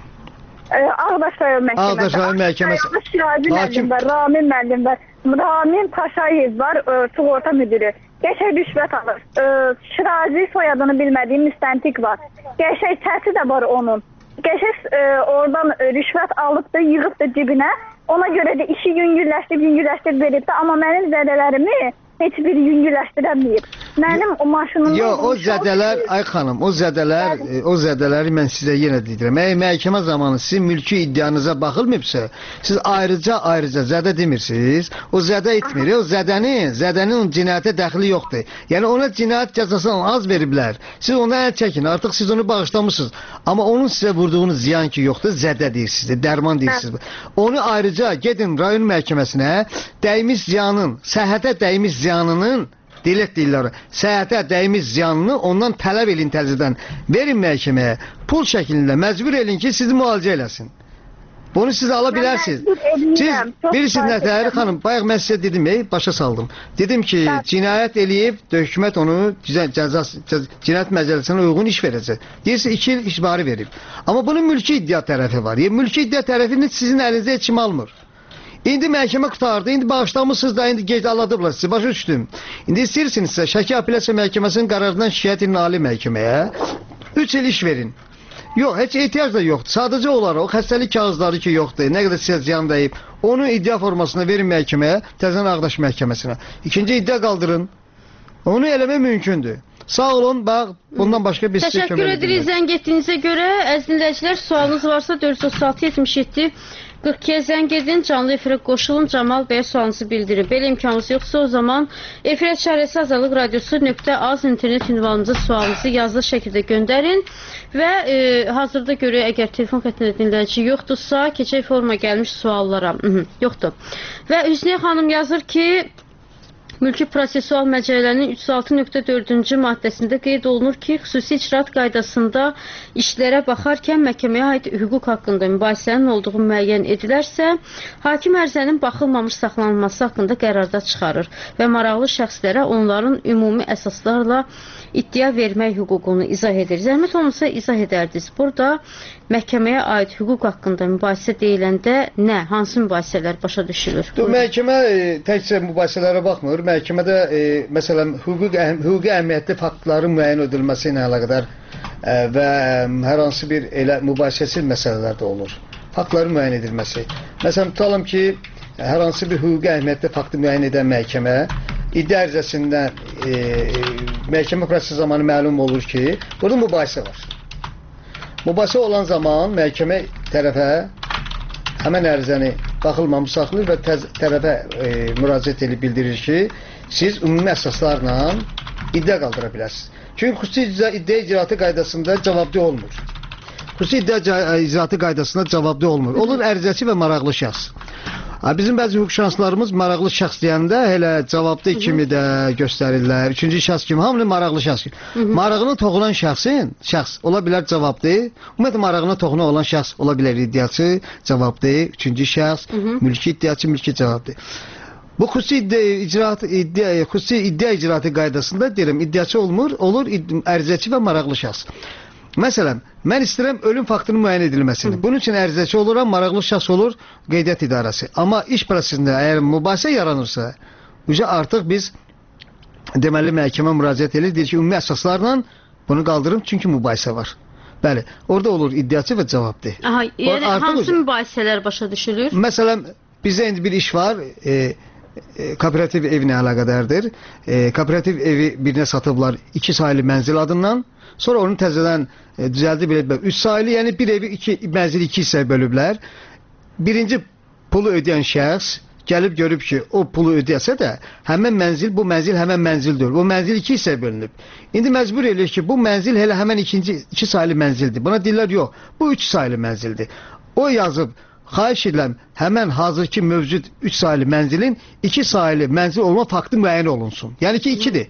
Ağdaş rayon məhkəməsi. Ağdaş rayon məhkəməsi. Ağdaş Şirazi müəllim var, Ramin müəllim var, Ramin Paşayev var, ə, sığorta müdürü. Qəşək rüşvət alır. Ə, Şirazi soyadını bilmədiyim müstəntiq var. Qəşək səsi də var onun. Qəşək e, oradan e, rüşvət alıbdı, yığıbdı cibinə. Ona görə də işi yüngülləşdirib, yüngülləşdirib veribdi. Amma mənim zədələrimi heç bir yüngülləşdirəməyib. Mənim o maşınımda... Yox, o zədələr, ay xanım, o zədələr, e, o zədələri mən sizə yenə deyirəm. Əgər məhkəmə zamanı sizin mülki iddianıza baxılmayıbsa, siz ayrıca-ayrıca zədə demirsiniz. O zədə etmir, o zədənin, zədənin cinayətə dəxli yoxdur. Yəni ona cinayət cəzasını az veriblər. Siz ona əl çəkin, artıq siz onu bağışlamışsınız. Amma onun sizə vurduğunuz ziyan ki yoxdur, zədə deyirsiniz, dərman deyirsiniz. Onu ayrıca gedin rayon məhkəməsinə dəymiş ziyanın, səhhətə dəymiş ziyanının Dilət deyirlər, səhhətə dəymiş ziyanını ondan tələb edin təzədən. Verin məhkəməyə, pul şəklində məcbur edin ki, sizi müalicə eləsin. Bunu siz ala bilərsiniz. Siz bilirsiniz nətəri xanım, bayaq mən sizə dedim, ey, başa saldım. Dedim ki, cinayət eləyib, hökumət onu cəza, cinayət məcəlləsinə uyğun iş verəcək. Deyirsə, iki il icbari verib. Amma bunun mülki iddia tərəfi var. Yəni, mülki iddia tərəfini sizin əlinizdə heç kim almır. İndi məhkəmə qutardı, indi bağışlamışsınız da, indi gec aladıblar sizi, başa düşdüm. İndi istəyirsinizsə, Şəki Apellyasiya Məhkəməsinin qərarından şikayət edin ali məhkəməyə. üç il iş verin. Yox, heç ehtiyac da yoxdur. Sadəcə olaraq o xəstəlik kağızları ki yoxdur, nə qədər sizə ziyan dəyib, onu iddia formasına verin məhkəməyə, təzən Ağdaş məhkəməsinə. İkinci iddia qaldırın. Onu eləmək mümkündür. Sağ olun, bax, bundan başqa bir sizə kömək Təşəkkür edirik zəng etdiyinizə görə. Əziz dinləyicilər, sualınız varsa dörd yüz otuz altı yetmiş yeddi qırx ikiyə zəng edin, canlı efirə qoşulun, Camal bəyə sualınızı bildirin. Belə imkanınız yoxsa o zaman efirə çarəsi Azadlıq Radiosu nöqtə az internet ünvanınıza sualınızı yazılı şəkildə göndərin və e, hazırda görə əgər telefon xəttində dinləyici yoxdursa, keçək forma gəlmiş suallara. Hı -hı, yoxdur. Və Hüsniyə xanım yazır ki, Mülki Prosessual Məcəllənin üç yüz altı nöqtə dördüncü maddəsində qeyd olunur ki, xüsusi icraat qaydasında işlərə baxarkən məhkəməyə aid hüquq haqqında mübahisənin olduğu müəyyən edilərsə, hakim ərizənin baxılmamış saxlanılması haqqında qərarda çıxarır və maraqlı şəxslərə onların ümumi əsaslarla iddia vermək hüququnu izah edir. Zəhmət olmasa izah edərdiniz. Burada məhkəməyə aid hüquq haqqında mübahisə deyiləndə nə, hansı mübahisələr başa düşülür? Məhkəmə e, təkcə mübahisələrə baxmır. Məhkəmədə e, məsələn hüquq əhm hüquqi əhəmiyyətli faktların müəyyən edilməsi ilə əlaqədar e, və hər hansı bir elə mübahisəsiz məsələlər də olur. Faktların müəyyən edilməsi. Məsələn, tutalım ki, hər hansı bir hüquqi əhəmiyyətli faktı müəyyən edən məhkəmə iddia ərizəsindən e, məhkəmə prosesi zamanı məlum olur ki, burada mübahisə var. Mübahisə olan zaman məhkəmə tərəfə həmən ərizəni baxılmamış saxlayır və tərəfə e, müraciət edib bildirir ki, siz ümumi əsaslarla iddia qaldıra bilərsiniz. Çünki xüsusi iddia icraatı qaydasında cavabdeh olmur. Xüsusi iddia icraatı qaydasında cavabdeh olmur. Olur ərizəçi və maraqlı şəxs. Bizim bəzi hüquqşünaslarımız maraqlı şəxs deyəndə elə cavabdeh kimi də göstərirlər. Üçüncü şəxs kimi, hamını maraqlı şəxs kimi. Marağına toxunan şəxsin, şəxs ola bilər cavabdeh. Ümumiyyətlə marağına toxunan olan şəxs ola bilər iddiaçı, cavabdeh, üçüncü şəxs, mülki iddiaçı, mülki cavabdeh. Bu xüsusi iddia icraat iddia xüsusi iddia icraatı qaydasında deyirəm, iddiaçı olmur, olur ərizəçi və maraqlı şəxs. Məsələn, mən istəyirəm ölüm faktının müəyyən edilməsini. Bunun üçün ərizəçi oluram, maraqlı şəxs olur, qeydiyyat idarəsi. Amma iş prosesində əgər mübahisə yaranırsa, artıq biz deməli məhkəmə müraciət edir, deyir ki, ümumi əsaslarla bunu qaldırım, çünki mübahisə var. Bəli, orada olur iddiaçı və cavabdeh. Aha, yəni hansı mübahisələr başa düşülür? Məsələn, bizdə indi bir iş var, e, e, kooperativ evinə əlaqədardır. E, kooperativ evi birinə satıblar iki sayılı mənzil adından. Sonra onu təzədən e, düzəldib belə üç sayılı, yəni bir evi iki mənzili iki hissəyə bölüblər. Birinci pulu ödəyən şəxs gəlib görüb ki, o pulu ödəyəsə də həmən mənzil, bu mənzil həmən mənzildir. Bu mənzil iki hissəyə bölünüb. İndi məcbur eləyir ki, bu mənzil elə həmən ikinci iki sayılı mənzildir. Buna deyirlər, yox, bu üç sayılı mənzildir. O yazıb, xahiş edirəm, həmən hazırki mövcud üç sayılı mənzilin iki sayılı mənzil olma faktı müəyyən olunsun. Yəni ki, ikidir.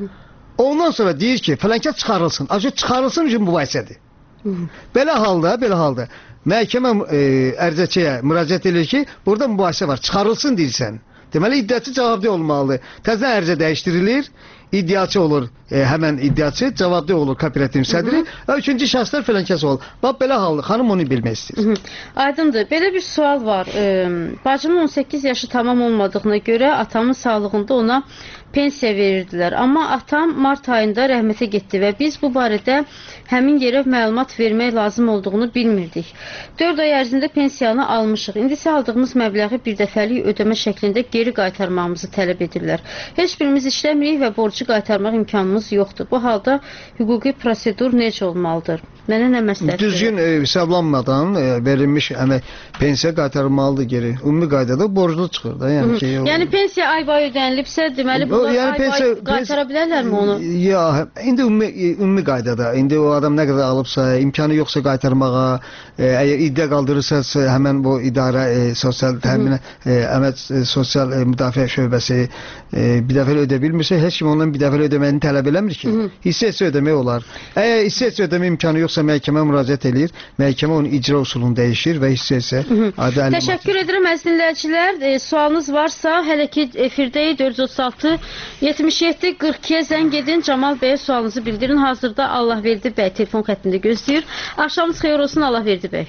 Ondan sonra deyir ki, fələnkət çıxarılsın. Acı çıxarılsın üçün mübahisədir. Belə halda, belə halda məhkəmə e, ərizəçiyə müraciət edir ki, burada mübahisə var, çıxarılsın deyirsən. Deməli, iddiaçı cavabdeh olmalıdır. Təzə ərizə dəyişdirilir, iddiaçı olur, e, həmən iddiaçı, cavabdeh olur kooperativ sədri və üçüncü şəxslər fələnkəsi olur. Bax, belə halda, xanım onu bilmək istəyir. Aydındır, belə bir sual var. E, bacımın on səkkiz yaşı tamam olmadığına görə atamın sağlığında ona pensiya verirdilər. Amma atam mart ayında rəhmətə getdi və biz bu barədə həmin yerə məlumat vermək lazım olduğunu bilmirdik. dörd ay ərzində pensiyanı almışıq. İndi isə aldığımız məbləği bir dəfəlik ödəmə şəklində geri qaytarmamızı tələb edirlər. Heç birimiz işləmirik və borcu qaytarmaq imkanımız yoxdur. Bu halda hüquqi prosedur necə olmalıdır? Mənə nə məsləhət? Düzgün e, hesablanmadan e, verilmiş əmək pensiya qaytarılmalıdır geri. Ümumi qaydada borclu çıxır da. Yəni, ki, o... yəni pensiya ay-bay ödənilibsə, deməli bunlar yəni, ay-bay pensiya, qaytara bilərlərmi onu? Ya, indi ümumi, ümumi qaydada, indi o adam nə qədər alıbsa, imkanı yoxsa qaytarmağa, e, əgər iddia qaldırırsa, həmən bu idarə, e, sosial təminə, e, əmək, e, sosial e, müdafiə şöbəsi e, bir dəfə ödə bilmirsə, heç kim ondan bir dəfə ödəməyini tələb eləmir ki. Hissə-hissə ödəmək olar. Əgər hissə-hissə ödəmə imkanı yoxsa məhkəmə müraciət edir, məhkəmə onun icra usulunu dəyişir və hissə-hissə adı əlimat. Təşəkkür edirəm əziz dinləyicilər. E, sualınız varsa, hələ ki efirdəyik dörd yüz otuz altı yetmiş yeddi qırx ikiyə zəng edin, Camal bəyə sualınızı bildirin. Hazırda Allahverdi bəy telefon xəttində gözləyir. Axşamınız xeyir olsun Allahverdi bəy.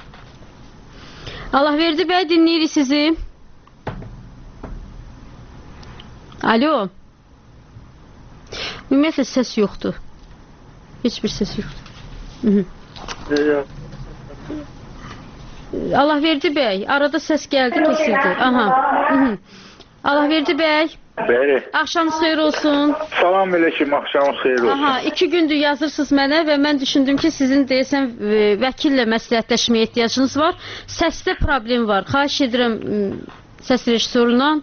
Allahverdi bəy, dinləyirik sizi. Alo. Ümumiyyətlə səs yoxdur. Heç bir səs yoxdur. Hı -hı. Allahverdi bəy, arada səs gəldi, kesildi. Aha. Hı -hı. Allahverdi bəy. Bəli. Axşamınız xeyir olsun. Salam əleykum, axşamınız xeyir olsun. Aha, iki gündür yazırsınız mənə və mən düşündüm ki, sizin deyəsən vəkillə məsləhətləşməyə ehtiyacınız var. Səsdə problem var. Xahiş edirəm səs rejissorundan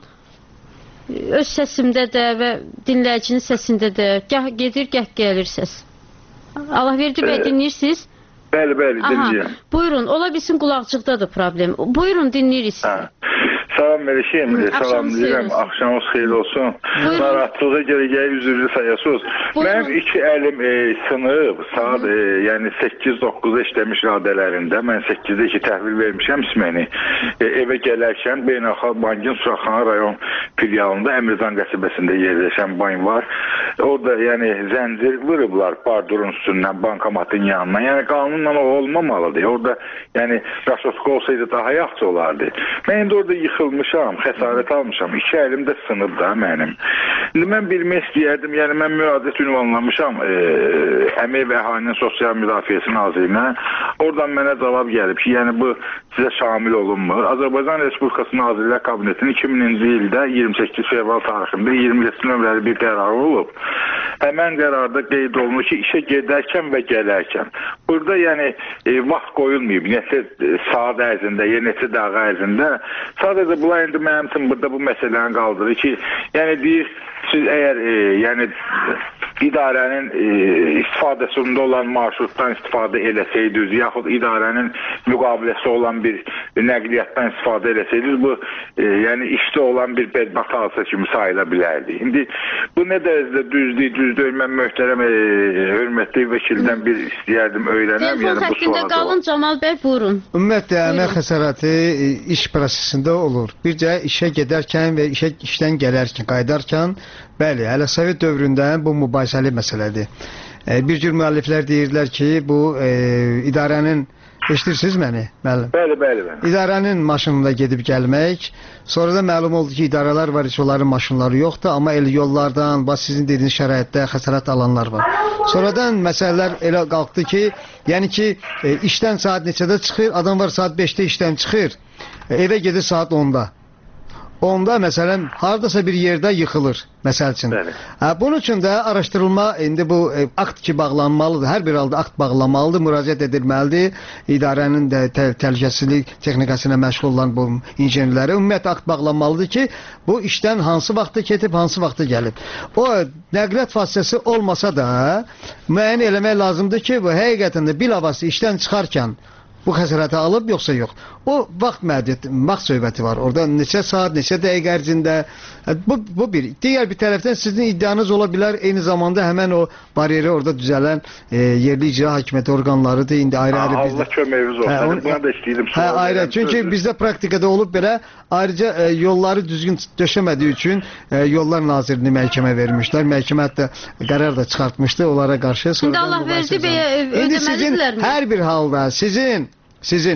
öz səsimdə də və dinləyicinin səsində də gah gedir, gah gəlir səs. Allahverdi bəy, dinləyirsiniz? Bəli, bəli, dinləyirəm. Buyurun, ola bilsin qulaqcıqdadır problem. Buyurun, dinləyirik sizi. Salam Məlişim, salam deyirəm, axşamınız xeyir olsun. Narahatlığa görə gəlir, üzrlü sayasınız. Mənim iki əlim e, sınıb, saat e, yəni səkkiz doqquzda işləmiş radələrində, mən səkkizdə iki təhvil vermişəm isməni. E, evə gələrkən Beynəlxalq Bankın Suraxana rayon filialında Əmrizan qəsəbəsində yerləşən bank var. Orada yəni zəncir vırıblar bardurun üstündən, bankomatın yanına. Yəni qanunla o olmamalıdır. Orada yəni raşotka olsaydı daha yaxşı olardı. Mən indi orada yıxılmışam, xəsarət almışam. İki əlim də sınıb da mənim. İndi mən bilmək istəyərdim, yəni mən müraciət ünvanlamışam e, Əmək və Əhalinin Sosial Müdafiəsi Nazirliyinə. Oradan mənə cavab gəlib ki, yəni bu sizə şamil olunmur. Azərbaycan Respublikası Nazirlər Kabinetinin iki mininci ildə iyirmi səkkiz fevral tarixində iyirmi yeddi nömrəli bir qərarı olub. Həmən qərarda qeyd olunur ki, işə gedərkən və gələrkən. Burada yəni e, vaxt qoyulmayıb, neçə saat ərzində, ya neçə dəqiqə ərzində. Sadəcə bunlar indi mənim üçün burada bu məsələni qaldırır ki, yəni deyir, siz əgər e, yəni idarənin e, istifadəsində olan marşrutdan istifadə eləsəydiniz, yaxud idarənin müqaviləsi olan bir nəqliyyatdan istifadə eləsəydiniz, bu e, yəni işdə olan bir bədbəxt hadisə kimi sayıla bilərdi. İndi bu nə dərəcədə düzdür, düzdür, mən möhtərəm e, hörmətli vəkildən bir istəyərdim, öyrənəm. Telefon yəni, xəttində qalın, Camal bəy, buyurun. Ümumiyyətlə, əmək xəsarəti iş prosesində olur. Bircə işə gedərkən və işə, işdən gələrkən, qaydarkən, bəli, hələ Sovet dövründən bu mübahisəli məsələdir. E, bir cür müəlliflər deyirlər ki, bu e, idarənin, eşitirsiniz məni? Müəllim? Bəli, bəli, bəli. İdarənin maşınında gedib gəlmək, sonra da məlum oldu ki, idarələr var, heç onların maşınları yoxdur, amma el yollardan, bax sizin dediyiniz şəraitdə xəsarət alanlar var. Sonradan məsələlər elə qalxdı ki, yəni ki, e, işdən saat neçədə çıxır, adam var saat beşdə işdən çıxır, e, evə gedir saat onda. Onda məsələn hardasa bir yerdə yıxılır məsəl üçün. Hə, bunun üçün də araşdırılma indi bu e, akt ki bağlanmalıdır. Hər bir halda akt bağlanmalıdır, müraciət edilməlidir. İdarənin də tə təhlükəsizlik texnikasına məşğul olan bu injenerlərə ümumiyyətlə akt bağlanmalıdır ki, bu işdən hansı vaxtda ketib, hansı vaxtda gəlib. O nəqliyyat vasitəsi olmasa da müəyyən eləmək lazımdır ki, bu həqiqətən də bilavasitə işdən çıxarkən bu xəsarəti alıb, yoxsa yox. O vaxt məhdudiyyəti, vaxt söhbəti var. Orada neçə saat, neçə dəqiqə ərzində. Bu, bu bir. Digər bir tərəfdən sizin iddianız ola bilər, eyni zamanda həmən o bariyeri orada düzələn e, yerli icra hakimiyyəti orqanlarıdır. İndi ayrı-ayrı Allah bizdə. köməyiniz olsun. Hə, on... Buna da istəyirdim. Hə, ayrı. Çünki bizdə praktikada olub belə, ayrıca e, yolları düzgün döşəmədiyi üçün e, Yollar Nazirini məhkəmə vermişlər. Məhkəmə hətta qərar da çıxartmışdı onlara qarşı. İndi Allah verdi bəyə ödəməlidirlərmi? Hər bir halda sizin Sizin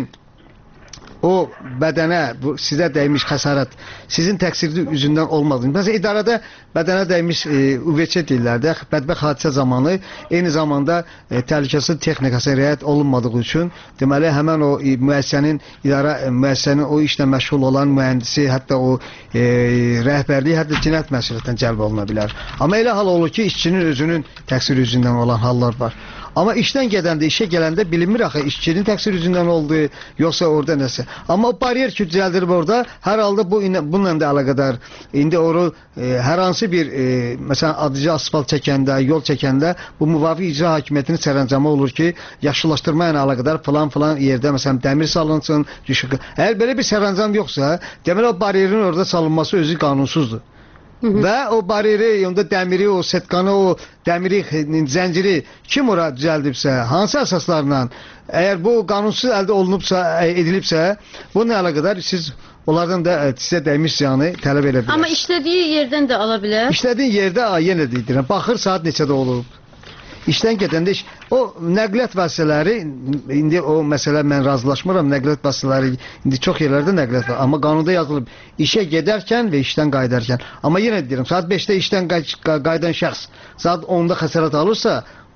o bədənə, bu, sizə dəymiş xəsarət sizin təqsirli üzündən olmadı. Məsələn, idarədə bədənə dəymiş e, U V Ç deyirlər də, bədbəxt hadisə zamanı eyni zamanda e, təhlükəsizlik texnikasına riayət olunmadığı üçün deməli həmən o e, müəssisənin idarə e, müəssisənin o işlə məşğul olan mühəndisi, hətta o e, rəhbərliyi hətta cinayət məsuliyyətindən cəlb oluna bilər. Amma elə hal olur ki, işçinin özünün təqsiri üzündən olan hallar var. Amma işdən gedəndə, işə gələndə bilinmir axı işçinin təqsir üzündən oldu, yoxsa orada nəsə. Amma o bariyer ki düzəldilib orada, hər halda bu bununla da əlaqədar. İndi onu e, hər hansı bir e, məsələn adıcı asfalt çəkəndə, yol çəkəndə bu müvafiq icra hakimiyyətinin sərəncamı olur ki, yaşıllaşdırma ilə əlaqədar falan falan yerdə məsələn dəmir salınsın, düşük. Əgər belə bir sərəncam yoxsa, deməli o bariyerin orada salınması özü qanunsuzdur. Hı -hı. Və o bariyeri, onda dəmiri, o setkanı, o dəmiri, zənciri kim ora düzəldibsə, hansı əsaslarla, əgər bu qanunsuz əldə olunubsa, edilibsə, bununla əlaqədar siz onlardan da sizə dəymiş ziyanı tələb edə bilərsiniz. Amma işlədiyi yerdən də ala bilər. İşlədiyi yerdə yenə deyirəm, baxır saat neçədə olub. İşdən gedəndə iş, o nəqliyyat vasitələri, indi o məsələ mən razılaşmıram, nəqliyyat vasitələri, indi çox yerlərdə nəqliyyat var, amma qanunda yazılıb, işə gedərkən və işdən qaydarkən. Amma yenə deyirəm, saat beşdə işdən qaydan şəxs, saat onda xəsarət alırsa,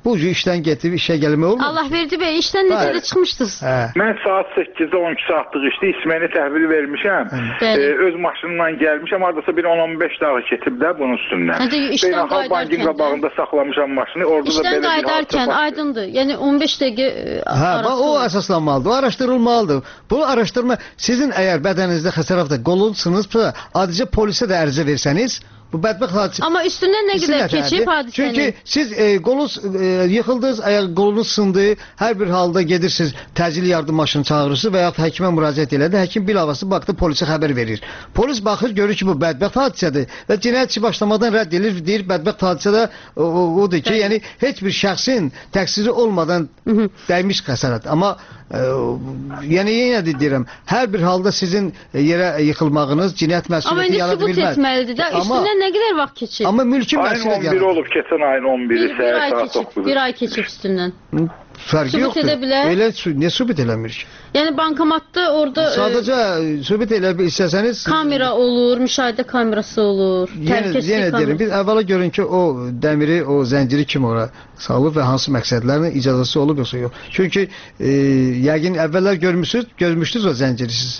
bu cür işdən getirib işə gəlmək olmur. Allah verdi bəy, işdən necə çıxmışdınız? Mən saat səkkizdə on iki saatlıq işdə İsməni təhvil vermişəm. E, öz maşınla gəlmişəm. Hardasa bir on on beş dağı ketib də bunun üstündən. Beynəlxalq bankın qabağında saxlamışam maşını. Orada da İşdən belə qayıdarkən aydındır. Yəni on beş dəqiqə hə, bax, o əsaslanmalıdır, o araşdırılmalıdır. Bunu araşdırma, sizin əgər bədəninizdə xəsarət qolunsunuzsa, adicə polisə də ərizə versəniz, bu bədbəxt hadisə. Amma üstündən nə qədər keçib hadisənin? Çünki siz e, qolunuz e, yıxıldınız, ayaq qolunuz sındı, hər bir halda gedirsiniz, təcili yardım maşını çağırırsınız və ya həkimə müraciət elədi. Həkim bilavası baxdı, polisə xəbər verir. Polis baxır, görür ki, bu bədbəxt hadisədir və cinayət işi başlamadan rədd edilir, deyir bədbəxt hadisədə o, o, odur ki, yəni heç bir şəxsin təqsiri olmadan dəymiş xəsarət. Amma e, yəni yenə də deyirəm, hər bir halda sizin yerə yıxılmağınız cinayət məsuliyyəti yarada bilməz. Amma indi sübut etməlidir də, üstündən nə qədər vaxt keçib? Amma mülki ayın on biri olub, keçən ayın on biri bir, bir ay keçib, bir ay keçib üstündən. Fərqi sübut yoxdur. Edə bilər. Elə nə sübut eləmir ki? Yəni bankomatda orada sadəcə e, sübut elə istəsəniz kamera olur, müşahidə kamerası olur, təhlükəsizlik yenə deyirəm, biz əvvəla görün ki, o dəmiri, o zənciri kim ora salıb və hansı məqsədlərlə icazəsi olub yoxsa yox. Çünki e, yəqin əvvəllər görmüsünüz, görmüşdünüz o zənciri siz.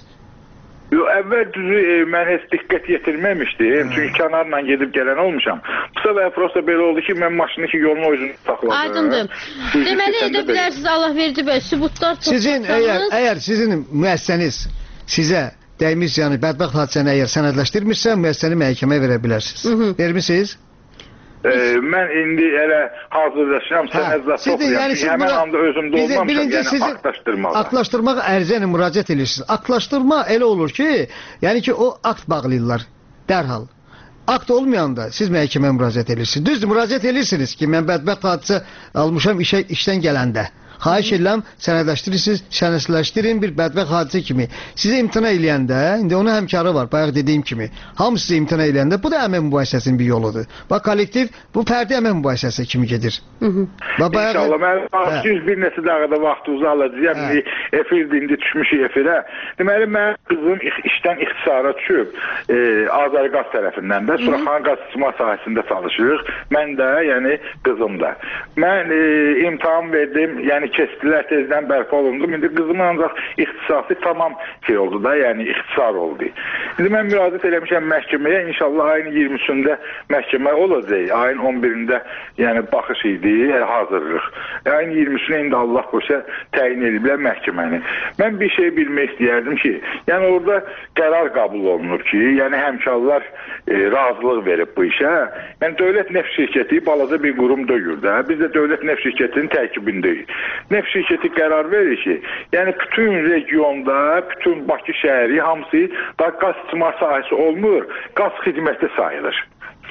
Yo, əvvəl düzü e, mən heç diqqət yetirməmişdim. Çünki kənarla gedib gələn olmuşam. Bu səbəb prosta belə oldu ki, mən maşını ki yolun özünü saxladım. Aydındır. Deməli edə bilərsiniz, Allah verdi bəy, sübutlar sizin əgər, əgər sizin müəssisəniz sizə dəymiş yəni bədbəxt hadisəni əgər sənədləşdirmirsə, müəssisəni məhkəməyə verə bilərsiniz. Vermisiniz? Ee, mən indi elə hazırlaşıram, sənədlə toplayam. Yəni, həmən anda özümdə olmamışam, yəni aktlaşdırmalı. Aktlaşdırmağa ərizə ilə müraciət edirsiniz. Aktlaşdırma elə olur ki, yəni ki, o akt bağlayırlar dərhal. Akt olmayanda siz məhkəməyə müraciət edirsiniz. Düzdür, müraciət edirsiniz ki, mən bədbəxt hadisə almışam işə, işdən gələndə. Xahiş edirəm, sənədləşdirirsiniz, sənədləşdirin bir bədbəxt hadisə kimi. Sizə imtina eləyəndə, indi onun həmkarı var, bayaq dediyim kimi. Hamı sizə imtina eləyəndə, bu da əmək mübahisəsinin bir yoludur. Bax, kollektiv bu fərdi əmək mübahisəsi kimi gedir. İnşallah, mən yüz bir neçə dəqiqədə vaxtınızı alacağım. Efirdə indi düşmüşük efirə. Deməli, mən qızım işdən ixtisara düşüb, e, Azərqaz tərəfindən də, Suraxan qaz istismar sahəsində çalışırıq. Mən də, yəni qızım da. Mən e, imtahan verdim, yəni keçdilər, tezdən bərpa olundum. İndi qızımın ancaq ixtisası tamam şey oldu da, yəni ixtisar oldu. İndi mən müraciət eləmişəm məhkəməyə, inşallah ayın iyirmisində məhkəmə olacaq. Ayın on birində yəni baxış idi, hazırlıq. Ayın iyirmisində indi Allah qoysa təyin ediblər məhkəməni. Mən bir şey bilmək istəyərdim ki, yəni orada qərar qəbul olunur ki, yəni həmkarlar e, razılıq verib bu işə. Yəni Dövlət Neft Şirkəti balaca bir qurum deyil də. Biz də Dövlət Neft Şirkətinin tərkibindəyik. Neft şirkəti qərar verir ki, yəni bütün regionda, bütün Bakı şəhəri hamısı da qaz istismar sahəsi olmur, qaz xidməti sayılır.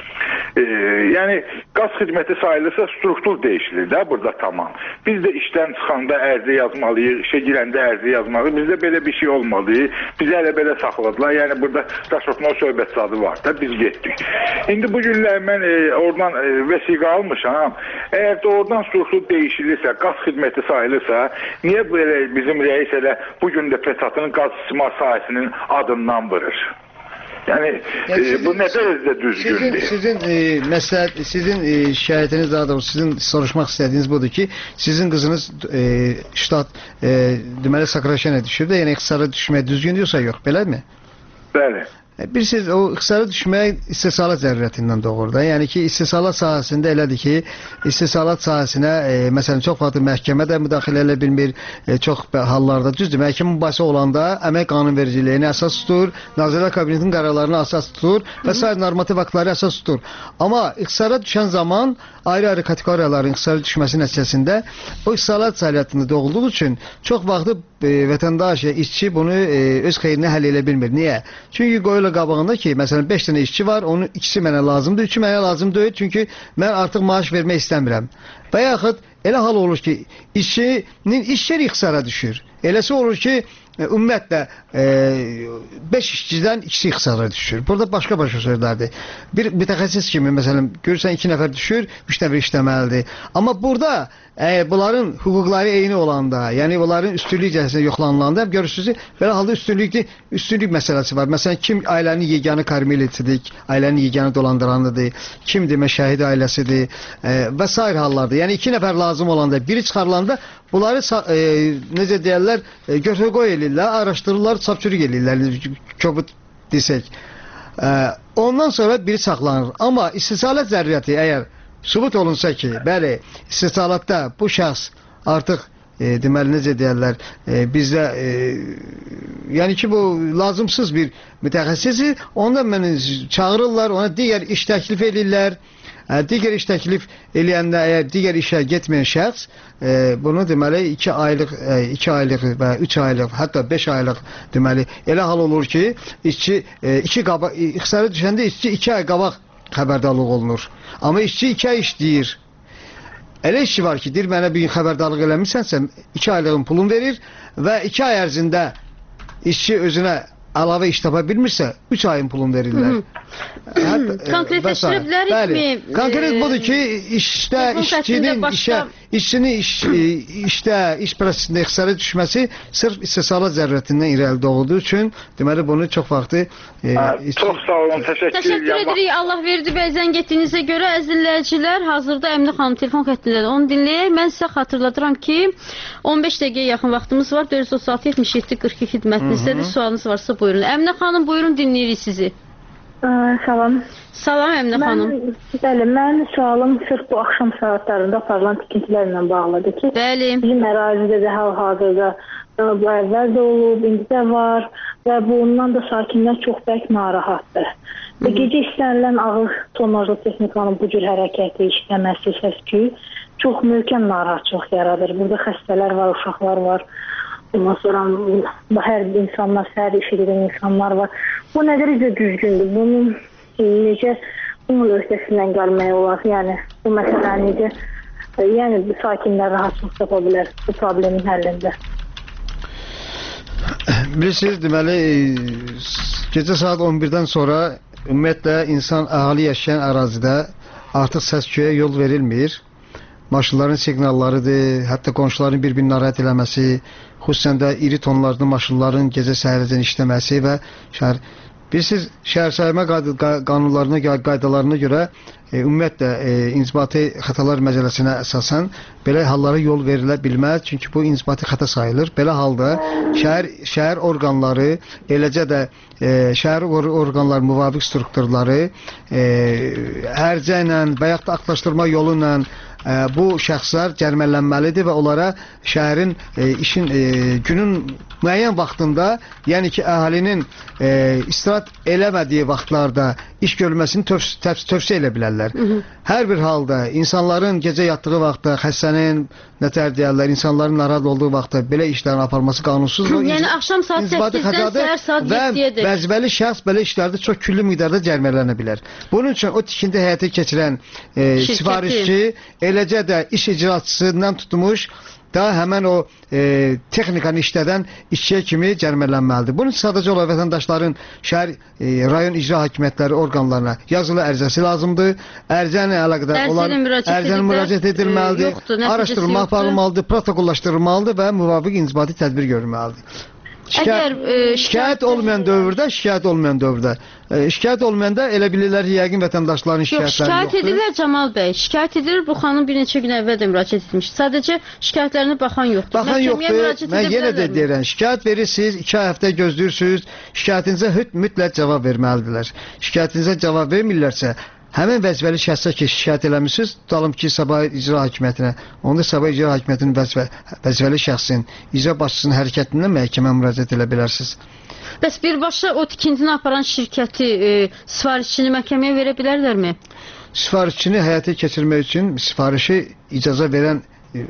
E, yəni qaz xidməti sayılırsa struktur dəyişilir də burada tamam. Biz də işdən çıxanda ərizə yazmalıyıq, işə girəndə ərizə yazmalıyıq. Bizdə belə bir şey olmadı. Bizi elə belə saxladılar. Yəni burada daşotma söhbət adı var da biz getdik. İndi bu günlər mən e, oradan e, vəsiqə almışam. Əgər də oradan struktur dəyişilirsə, qaz xidməti sayılırsa, niyə belə bizim rəis elə bu gün də Petatın qaz istismar sahəsinin adından vurur? Yəni, yəni sizin, e, bu nə dərəcədə düzgündür? Sizin, sizin e, məsləhət, sizin e, şikayətiniz daha doğrusu sizin soruşmaq istədiyiniz budur ki, sizin qızınız e, ştat e, deməli Sakraşenə düşüb də, yəni ixtisara düşmək düzgündür yoxsa yox, beləmi? Bəli. Bir siz o ixtisara düşmək istehsalat zərurətindən doğur da. Yəni ki, istehsalat sahəsində elədir ki, istehsalat sahəsinə e, məsələn çox vaxt məhkəmə də müdaxilə elə bilmir, e, çox hallarda düzdür. Məhkəmə mübahisə olanda əmək qanunvericiliyini əsas tutur, Nazirlər Kabinetinin qərarlarını əsas tutur və sair normativ aktları əsas tutur. Amma ixtisara düşən zaman ayrı-ayrı kateqoriyaların ixtisara düşməsi nəticəsində o istehsalat fəaliyyətində doğulduğu üçün çox vaxtı e, vətəndaş, işçi bunu e, öz xeyrinə həll edə bilmir. Niyə? Çünki qoyulur qabağında ki, məsələn beş dənə işçi var, onun ikisi mənə lazımdır, üçü mənə lazım deyil, çünki mən artıq maaş vermək istəmirəm. Və yaxud elə hal olur ki, işçinin iş yeri ixtisara düşür. Eləsi olur ki, ümumiyyətlə beş işçidən ikisi ixtisara düşür. Burada başqa-başqa sözlərdir. Bir mütəxəssis kimi, məsələn, görürsən iki nəfər düşür, üç nəfər işləməlidir. Amma burada e, bunların hüquqları eyni olanda, yəni onların üstünlük cəhətində yoxlanılanda görürsünüz ki, belə halda üstünlükdə üstünlük məsələsi var. Məsələn, kim ailənin yeganı karmelisidir, ailənin yeganı dolandıranıdır, kim demə şəhid ailəsidir e, və s. hallarda. yəni iki nəfər lazım olanda, biri çıxarılanda bunları e, necə deyirlər, e, götür-qoy eləyirlər, araşdırırlar, çap-çürük eləyirlər, kobud desək. E, ondan sonra biri saxlanır. Amma istisalat zərriyyəti əgər sübut olunsa ki, bəli, istisalatda bu şəxs artıq E, deməli necə deyərlər, e, bizdə e, yəni ki bu lazımsız bir mütəxəssisi, onda məni çağırırlar, ona digər iş təklif edirlər. E, digər iş təklif eləyəndə əgər digər işə getməyən şəxs e, bunu deməli iki aylıq, e, iki aylıq və üç aylıq, hətta beş aylıq deməli elə hal olur ki, işçi e, iki qabaq ixtisara düşəndə işçi iki ay qabaq xəbərdarlıq olunur. Amma işçi iki ay işləyir. Elə işçi var ki, deyir, mənə bir gün xəbərdarlıq eləmişsənsə, iki aylığın pulunu verir və iki ay ərzində işçi özünə əlavə iş tapa bilmirsə, üç ayın pulunu verirlər. Konkretləşdirə bilərikmi? Konkret budur ki, işdə işçinin işə, işçinin iş, işdə, iş prosesində ixtisara düşməsi sırf istisalat zərurətindən irəli doğduğu üçün, deməli bunu çox vaxtı e, çox sağ olun, təşəkkür edirəm. Təşəkkür edirik, Allah verdi və əzən getdiyinizə görə. Əzizləyicilər, hazırda Əminə xanım telefon xəttindədir, onu dinləyək. Mən sizə xatırladıram ki, on beş dəqiqəyə yaxın vaxtımız var, dörd yüz otuz altı yetmiş yeddi qırx iki xidmətinizdədir. Sualınız varsa buyurun. Əminə xanım, buyurun, dinləyirik sizi. Salam. Salam Əminə xanım. Bəli, mən sualım sırf bu axşam saatlarında aparılan tikintilərlə bağlıdır ki, bəli. Bizim ərazidə də hal-hazırda bu əvvəl də olub, indi də var və bundan da sakinlər çox bərk narahatdır. Və gecə istənilən ağır tonajlı texnikanın bu cür hərəkəti, işləməsi, səs-küy çox möhkəm narahatçılıq yaradır. Burada xəstələr var, uşaqlar var. Ondan sonra hər insanlar, səhər iş edən insanlar var. Bu nə dərəcə düzgündür? Bunun necə bunun öhdəsindən gəlmək olar? Yəni bu məsələ necə, yəni sakinlər rahatsızlıq tapa bilər bu problemin həllində? Bilirsiniz, deməli gecə saat on birdən sonra ümumiyyətlə insan əhali yaşayan ərazidə artıq səs-küyə yol verilmir. Maşınların siqnallarıdır, hətta qonşuların bir-birini narahat eləməsi, xüsusən də iri tonlarlı maşınların gecə səhərəcən işləməsi və şəhər... Bilirsiniz, şəhər sayma qanunlarına, qaydalarına görə e, ümumiyyətlə e, inzibati xətalar məcəlləsinə əsasən belə hallara yol verilə bilməz, çünki bu inzibati xəta sayılır. Belə halda şəhər, şəhər orqanları, eləcə də e, şəhər or orqanları müvafiq strukturları e, hərcə ilə və yaxud da axtarışdırma yolu ilə e, bu şəxslər cərimələnməlidir və onlara şəhərin e, işin e, günün müəyyən vaxtında, yəni ki, əhalinin e, istirahət eləmədiyi vaxtlarda iş görülməsini tövs tövs tövsiyə elə bilərlər. Hı -hı. Hər bir halda insanların gecə yatdığı vaxtda, xəstənin, nətər deyərlər, insanların narahat olduğu vaxtda belə işlərin aparılması qanunsuzdur. Yəni axşam saat səkkizdən səhər saat yeddiyədir. Və vəzifəli şəxs belə işlərdə çox küllü miqdarda cərimələnə bilər. Bunun üçün o tikinti həyata keçirən e, sifarişçi, eləcə də iş icraçısından tutmuş da həmən o e, texnikanı işlədən işçiyə kimi cərimələnməlidir. Bunun sadəcə olaraq vətəndaşların şəhər, e, rayon icra hakimiyyətləri orqanlarına yazılı ərizəsi lazımdır. Ərizə ilə əlaqədar olan ərizənin müraciət edilməlidir, araşdırılma aparılmalıdır, protokollaşdırılmalıdır və müvafiq inzibati tədbir görülməlidir. Şikayət, Əgər, e, şikayət olmayan dövrdə, şikayət olmayan dövrdə, e, şikayət olmayanda elə bilirlər ki, yəqin vətəndaşların şikayətləri yoxdur. Yox, şikayət edirlər Camal bəy. Şikayət edilir, bu xanım bir neçə gün əvvəl də müraciət etmiş. Sadəcə şikayətlərinə baxan yoxdur. Baxan yoxdur. Mən yenə də deyirəm, şikayət verirsiniz, iki ay həftə gözləyirsiniz, şikayətinizə mütləq cavab verməlidirlər. Şikayətinizə cavab vermirlərsə, həmin vəzifəli şəxsə ki, şikayət eləmişsiniz, tutalım ki, Sabah İcra Hakimiyyətinə, onda Sabah İcra Hakimiyyətinin vəzifə, vəzifəli şəxsin, icra başçısının hərəkətindən məhkəmə müraciət edə bilərsiniz. Bəs birbaşa o tikintini aparan şirkəti, e, sifarişçini məhkəməyə verə bilərlərmi? Sifarişçini həyata keçirmək üçün sifarişi icaza verən e,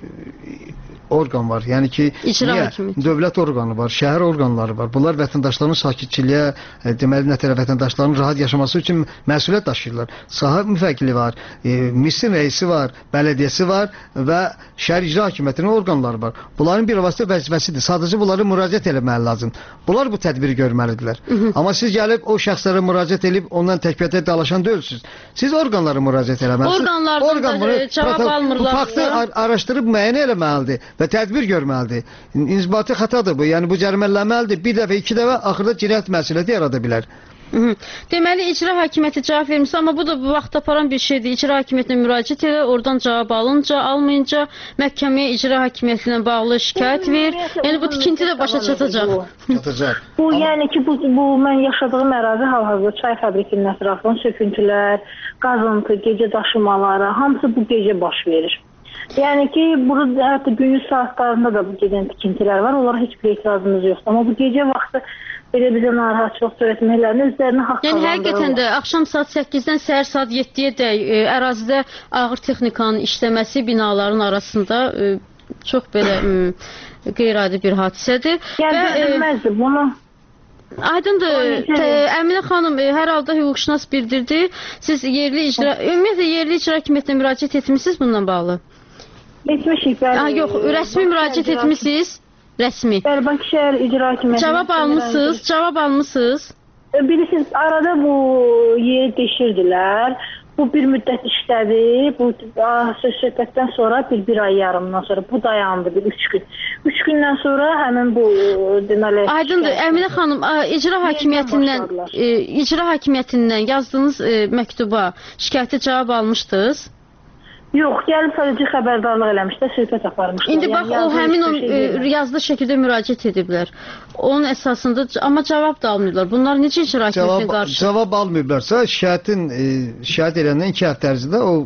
orqan var. Yəni ki, niyə? Dövlət orqanı var, şəhər orqanları var. Bunlar vətəndaşların sakitçiliyə, e, deməli, nətərə vətəndaşların rahat yaşaması üçün məsuliyyət daşıyırlar. Sahə müvəkkili var, e, misin rəisi var, bələdiyyəsi var və şəhər icra hakimiyyətinin orqanları var. Bunların bir vasitə vəzifəsidir. Sadəcə bunları müraciət eləməli lazım. Bunlar bu tədbiri görməlidirlər. Hı -hı. Amma siz gəlib o şəxslərə müraciət edib ondan təkbətə dalaşan deyilsiniz. Siz orqanlara müraciət eləməlisiniz. Orqanlardan Orqan da cavab almırlar. Bu faktı ar araşdırıb müəyyən eləməlidir və tədbir görməlidir. İnzibati xətadır bu. Yəni bu cərimələnməlidir. Bir dəfə, iki dəfə axırda cinayət məsuliyyəti yarada bilər. Hı-hı. Deməli icra hakimiyyəti cavab vermişsə, amma bu da bu vaxt aparan bir şeydir. İcra hakimiyyətinə müraciət elə, oradan cavab alınca, almayınca məhkəməyə icra hakimiyyəti ilə bağlı şikayət ver. Yəni bu tikinti də başa çatacaq. Çatacaq. Bu yəni ki bu bu mən yaşadığım ərazi hal-hazırda çay fabrikinin ətrafında söküntülər, qazıntı, gecə daşımaları, hamısı bu gecə baş verir. Yəni ki burada hətta gündüz saatlarında da bu gedən tikintilər var. Onlara heç bir etirazımız yoxdur. Amma bu gecə vaxtı belə bizə narahatçılıq törətməklərini özlərinə haqq yəni həqiqətən də axşam saat səkkizdən səhər saat yeddiyə dək e, ərazidə ağır texnikanın işləməsi binaların arasında e, çox belə e, qeyri-adi bir hadisədir. Yəni bilməzdi bunu. Aydındır. Əminə xanım e, hər halda hüquqşünas bildirdi. Siz yerli icra, ümumiyyətlə yerli icra hakimiyyətinə müraciət etmisiniz bununla bağlı? Etmişik, bəli. Yox, rəsmi müraciət etmisiniz? Rəsmi. Bəli, Bakı şəhər icra hakimiyyətinə. Cavab almısınız? Cavab almısınız? Bilirsiniz, arada bu yeri deşirdilər. Bu bir müddət işlədi. Bu söhbətdən sonra bir, bir ay yarımdan sonra bu dayandı bir üç gün. Üç gündən sonra həmin bu deməli... Aydındır. Əminə xanım, icra hakimiyyətindən, e, icra hakimiyyətindən yazdığınız e, məktuba şikayətə cavab almışdınız? Yox, gəlib sadəcə xəbərdarlıq eləmişdə, söhbət aparmışlar. İndi bax, yəni, o həmin o şey yazılı şəkildə müraciət ediblər. Onun əsasında, amma cavab da almıyorlar. Bunlar necə icra hakimiyyətinə qarşı? Cavab almıyorlarsa, şikayətin, e, şikayət edəndən iki həftə ərzində o...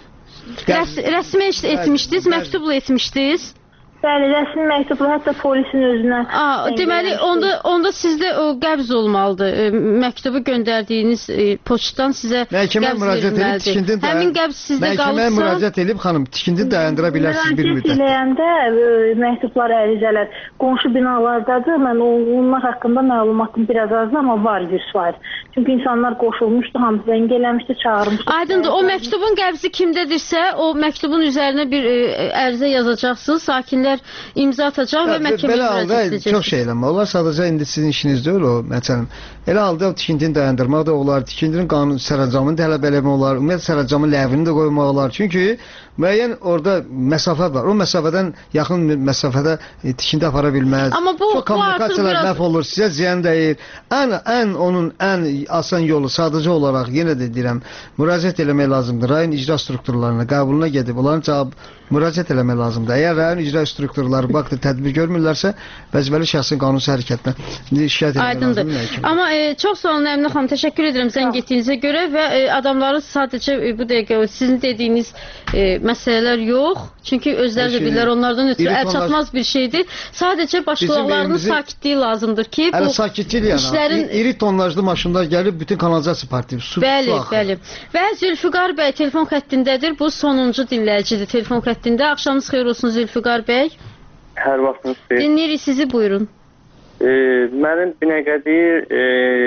Rəs, rəsmi etmişdiniz, məktubla etmişdiniz. Bəli, rəsmi məktubla, hətta polisin özünə... Aa, deməli, onda, onda sizdə o qəbz olmalıdır. E, məktubu göndərdiyiniz e, poçtdan sizə məhkəmə qəbz verilməlidir. Həmin qəbz sizdə qalıbsa... Məhkəməyə müraciət edib, xanım, tikintini dayandıra bilərsiniz bir müddət. Müraciət eləyəndə e, məktublar, ərizələr qonşu binalardadır. Mən onlar haqqında məlumatım biraz azdır, amma var yüz faiz. Çünki insanlar qoşulmuşdu, hamısı zəng eləmişdi, çağırmışdı. Aydındır, o məktubun qəbzi kimdədirsə, o məktubun üzərinə bir e, ərizə yazacaqsınız, sakinlər imza atacaq və məhkəməyə müraciət edəcəksiniz. Çox şey eləmə olar. Sadəcə indi sizin işiniz deyil o, məsələn. Elə halda o tikintini dayandırmaq da olar, tikintinin qanun sərəncamını tələb eləmək olar, ümumiyyətlə sərəncamın ləğvini də qoymaq olar. Çünki müəyyən orada məsafə var. O məsafədən yaxın məsafədə e, tikinti apara bilməz. Amma bu, çox kommunikasiyalar biraz... məhv olur, sizə ziyan dəyir. Ən, ən onun ən asan yolu sadəcə olaraq yenə də deyirəm, müraciət eləmək lazımdır. Rayon icra strukturlarına, qəbuluna gedib onların cavab müraciət eləmək lazımdır. Əgər rayon icra strukturları vaxtı tədbir görmürlərsə, vəzifəli şəxsin qanunsuz hərəkətinə şikayət etmək lazımdır. Amma e, çox sağ olun Əminə xanım, təşəkkür edirəm zəng etdiyinizə görə və e, adamları sadəcə e, bu dəqiqə sizin dediyiniz e, məsələlər yox. Çünki özləri də bilirlər, onlardan ötürü əl çatmaz bir şeydir. Sadəcə başqalarının sakitliyi lazımdır ki, bu işlərin... İri tonlajlı maşınlar gəlib bütün kanalizasiya partiyası su Bəli, bəli. Və Zülfüqar bəy telefon xəttindədir. Bu sonuncu dinləyicidir telefon xəttində. Axşamınız xeyir olsun Zülfüqar bəy. Hər vaxtınız xeyir. Dinləyirik sizi, buyurun. E, mənim Binəqədi e,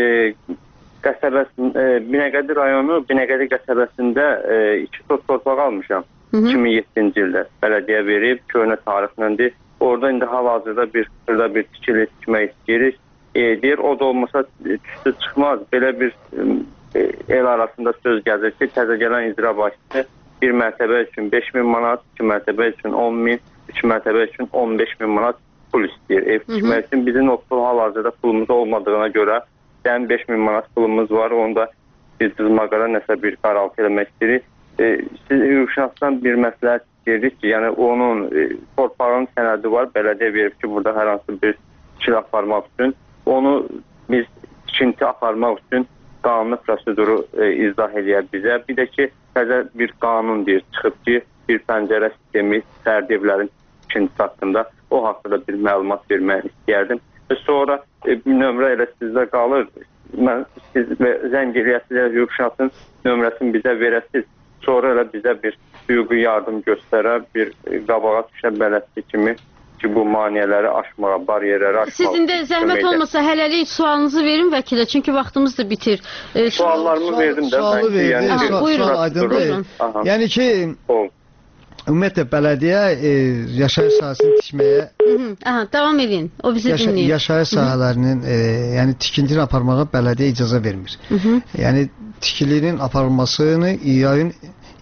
qəsəbəsi, e, Binəqədi rayonu Binəqədi qəsəbəsində e, iki sot torpaq almışam. Hı -hı. iki min yeddinci ildə bələdiyyə verib, köhnə tarixləndir. Orada indi hal-hazırda bir xırda bir tikili tikmək istəyirik. E, deyir, o da olmasa üstü çıxmaz. Belə bir e, el arasında söz gəlir ki, təzə gələn icra başçısı bir mərtəbə üçün beş min manat, iki mərtəbə üçün on min, üç mərtəbə üçün on beş min manat pul istəyir. Ev tikmək üçün bizim o hal-hazırda pulumuz olmadığına görə yəni beş min manat pulumuz var. Onda biz cızmaqara nəsə bir qaraltı eləmək istəyirik. E, siz hüquqşünasdan bir məsləhət istəyirik ki, yəni onun e, torpağın sənədi var, bələdiyyə verib ki, burada hər hansı bir tikili aparmaq üçün. Onu biz tikinti aparmaq üçün qanuni proseduru e, izah eləyər bizə. Bir də ki, təzə bir qanun deyir, çıxıb ki, bir pəncərə sistemi fərdi evlərin tikintisi haqqında, o haqqında bir məlumat vermək istəyərdim. Və sonra e, nömrə elə sizdə qalır. Mən siz zəng eləyəsiniz, hüquqşünasın nömrəsini bizə verəsiniz. Sonra elə bizə bir hüquqi yardım göstərər, bir qabağa düşən bələdçi kimi ki, bu maniyələri aşmağa, bariyerləri aşmağa. Sizin də zəhmət olmasa hələlik sualınızı verin vəkilə, çünki vaxtımız da bitir. E, Suallarımı sual, verdim də. Sualı verdim, yəni, aha, buyurun. Sual aydındır. Yəni ki, ümumiyyətlə bələdiyyə e, yaşayış sahəsini tikməyə... Hı -hı. Aha, davam edin, o bizi yaşa dinləyir. Yaşayış sahələrinin, e, yəni tikintini aparmağa bələdiyyə icazə vermir. Hı -hı. Yəni tikilinin aparılmasını iyayın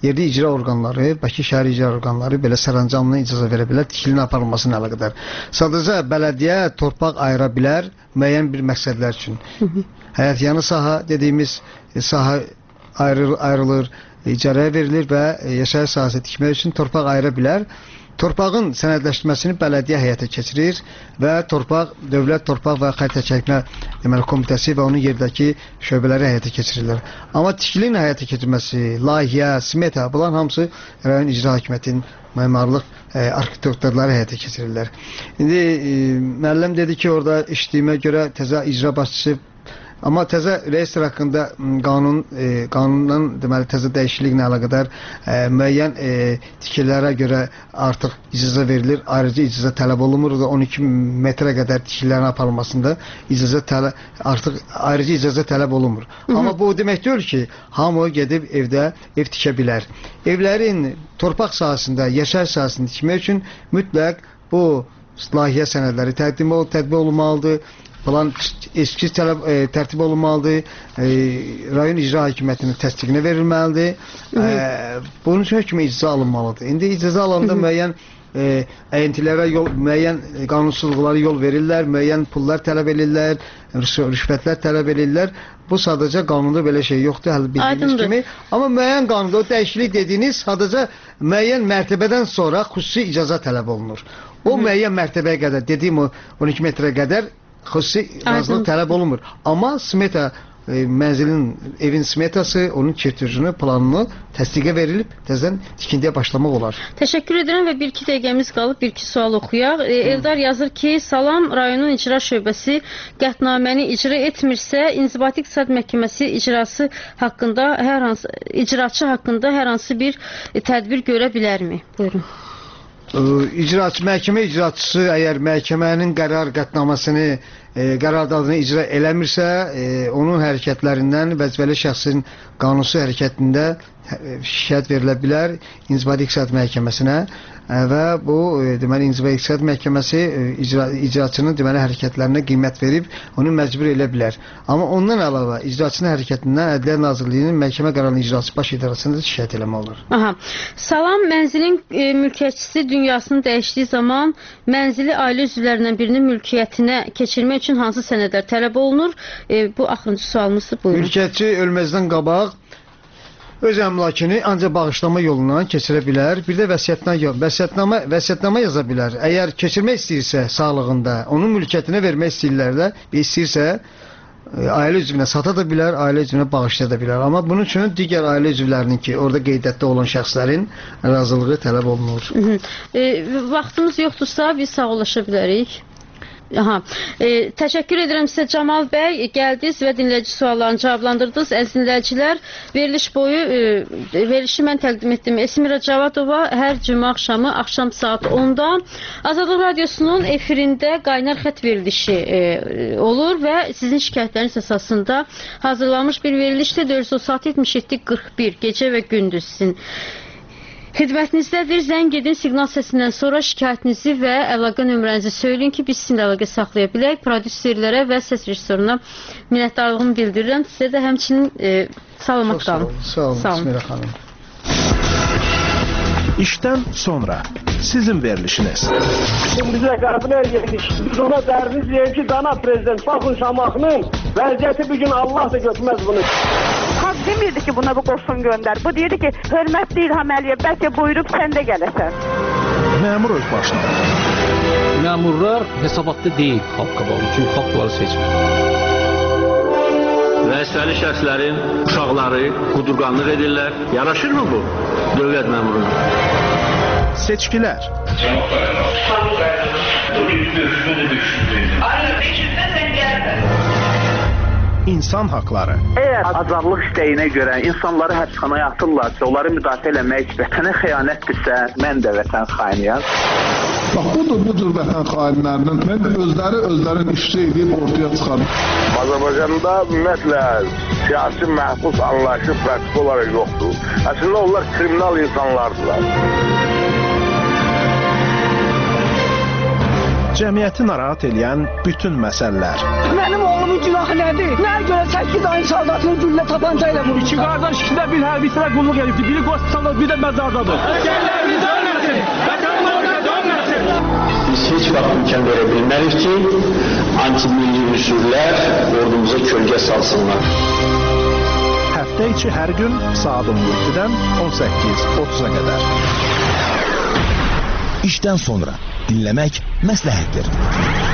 yerli icra orqanları, Bakı şəhər icra orqanları belə sərəncamla icazə verə bilər tikilinin aparılmasına əlaqədar. Sadəcə bələdiyyə torpaq ayıra bilər müəyyən bir məqsədlər üçün. Həyətyanı sahə dediyimiz sahə ayrı, ayrılır, icarəyə verilir və yaşayış sahəsi tikmək üçün torpaq ayıra bilər. Torpağın sənədləşdirməsini bələdiyyə həyata keçirir və torpaq, dövlət torpaq və xəritə çəkmə deməli komitəsi və onun yerdəki şöbələri həyata keçirirlər. Amma tikilinin həyata keçirilməsi, layihə, smeta, bunların hamısı rayon icra hakimiyyətinin memarlıq e, arxitektorları həyata keçirirlər. İndi e, müəllim dedi ki, orada işlədiyimə görə təzə icra başçısı, amma təzə reyestr haqqında qanun, e, qanundan deməli təzə dəyişikliklə əlaqədar e, müəyyən e, tikililərə görə artıq icazə verilir. Ayrıca icazə tələb olunmur. on iki metrə qədər tikililərin aparılmasında icazə tələb artıq ayrıca icazə tələb olunmur. Hı -hı. Amma bu demək deyil ki, hamı gedib evdə ev tikə bilər. Evlərin torpaq sahəsində, yaşayış sahəsində tikmək üçün mütləq bu layihə sənədləri təqdim ol, tətbiq olunmalıdır. Plan eskiz tələb e, tərtib olunmalıdır. E, rayon icra hakimiyyətinin təsdiqinə verilməlidir. E, bunun üçün hökmü icazə alınmalıdır. İndi icazə alanda müəyyən e, əyintilərə yol, müəyyən qanunsuzluqlara yol verirlər, müəyyən pullar tələb edirlər, rüşvətlər tələb edirlər. Bu sadəcə qanunda belə şey yoxdur, hələ bildiyiniz kimi. Amma müəyyən qanunda o dəyişiklik dediyiniz sadəcə müəyyən mərtəbədən sonra xüsusi icazə tələb olunur. O müəyyən mərtəbəyə qədər, dediyim o on iki metrə qədər xüsusi razılıq tələb olunmur. Amma smeta, e, mənzilin, evin smetası, onun çirtürünü, planını təsdiqə verilib, təzədən tikintiyə başlamaq olar. Təşəkkür edirəm və bir-iki dəqiqəmiz qalıb, bir-iki sual oxuyaq. E, Eldar yazır ki, Salam rayonun icra şöbəsi qətnaməni icra etmirsə, İnzibati İqtisad Məhkəməsi icrası haqqında hər hansı, icraçı haqqında hər hansı bir e, tədbir görə bilərmi? Buyurun. İcraçı, məhkəmə icraçısı əgər məhkəmənin qərar qətnamasını, e, qərardadını icra eləmirsə, e, onun hərəkətlərindən vəzifəli şəxsin qanunsuz hərəkətində şikayət verilə bilər İnzibati İqtisad Məhkəməsinə e, və bu e, deməli İnzibati İqtisad Məhkəməsi e, icra, icraçının deməli hərəkətlərinə qiymət verib onu məcbur elə bilər. Amma ondan əlavə icraçının hərəkətindən Ədliyyə Nazirliyinin məhkəmə qərarının icrası baş idarəsində şikayət eləmək olur. Aha. Salam mənzilin e, mülkiyyətçisi dünyasını dəyişdiyi zaman mənzili ailə üzvlərindən birinin mülkiyyətinə keçirmək üçün hansı sənədlər tələb olunur? E, bu axırıncı sualımızdır. Buyurun. Mülkiyyətçi ölməzdən qabaq öz əmlakını ancaq bağışlama yolundan keçirə bilər. Bir də vəsiyyətnamə, vəsiyyətnamə, vəsiyyətnamə yaza bilər. Əgər keçirmək istəyirsə sağlığında, onun mülkiyyətinə vermək istəyirlər də, istəyirsə ailə üzvünə sata da bilər, ailə üzvünə bağışlaya da bilər. Amma bunun üçün digər ailə üzvlərinin ki, orada qeydətdə olan şəxslərin razılığı tələb olunur. Hı -hı. E, vaxtımız yoxdursa biz sağollaşa bilərik. Aha. E, təşəkkür edirəm sizə Camal bəy, gəldiniz və dinləyici suallarını cavablandırdınız. Əziz dinləyicilər, veriliş boyu e, verilişi mən təqdim etdim. Esmira Cavadova hər cümə axşamı axşam saat onda Azadlıq Radiosunun efirində qaynar xət verilişi e, olur və sizin şikayətləriniz əsasında hazırlanmış bir verilişdir. dörd yüz altı yetmiş yeddi qırx bir gecə və gündüz sizin xidmətinizdədir. Zəng edin, siqnal səsindən sonra şikayətinizi və əlaqə nömrənizi söyləyin ki, biz sizinlə əlaqə saxlaya bilək. Prodüserlərə və səs rejissoruna minnətdarlığımı bildirirəm. Sizə də həmçinin e, salamat qalın. Sağ olun, sağ olun, Esmira xanım. İşdən sonra sizin verilişiniz. Bizə qəbul edirik. Biz ona dərdiz deyir ki, dana prezident Baxın Şamaxının vəziyyəti bugün Allah da götürməz bunu. Xalq demirdi ki, buna bu qoşun göndər. Bu deyirdi ki, hörmətli İlham Əliyev, bəlkə buyurub sən də gələsən. Məmur öz başına. Məmurlar hesabatda deyil xalq qabağı, çünki xalq bunları seçmir. Vəzifəli şəxslərin uşaqları qudurqanlıq edirlər. Yaraşır mı bu dövlət məmuruna? Seçkilər. İnsan haqları. Əgər azadlıq istəyinə görə insanları həbsxanaya atırlarsa, onları müdafiə eləmək vətənə xəyanətdirsə, mən də vətən xainiyəm. Bax, budur, budur vətən xainlərinin. Mən özləri özlərin işçi edib ortaya çıxarım. Azərbaycanda ümumiyyətlə siyasi məhbus anlayışı pratik olaraq yoxdur. Əslində onlar kriminal insanlardılar. Cəmiyyəti narahat edən bütün məsələlər. Mənim oğlumun günahı nədir? Nəyə görə səkkiz ayın saldatını güllə tapanca ilə vurur? İki qardaş ikində bir hərbiçilə qulluk edibdir. Biri qospitalda, biri də məzardadır. Əsgərlərimiz ölməsin, vətənlərimiz ölməsin. Biz heç vaxt imkan verə bilmərik ki, anti-milli üsullər ordumuza kölgə salsınlar. Həftə içi hər gün saat on yeddidən on səkkiz otuz'a qədər. İşdən sonra dinləmək məsləhətdir.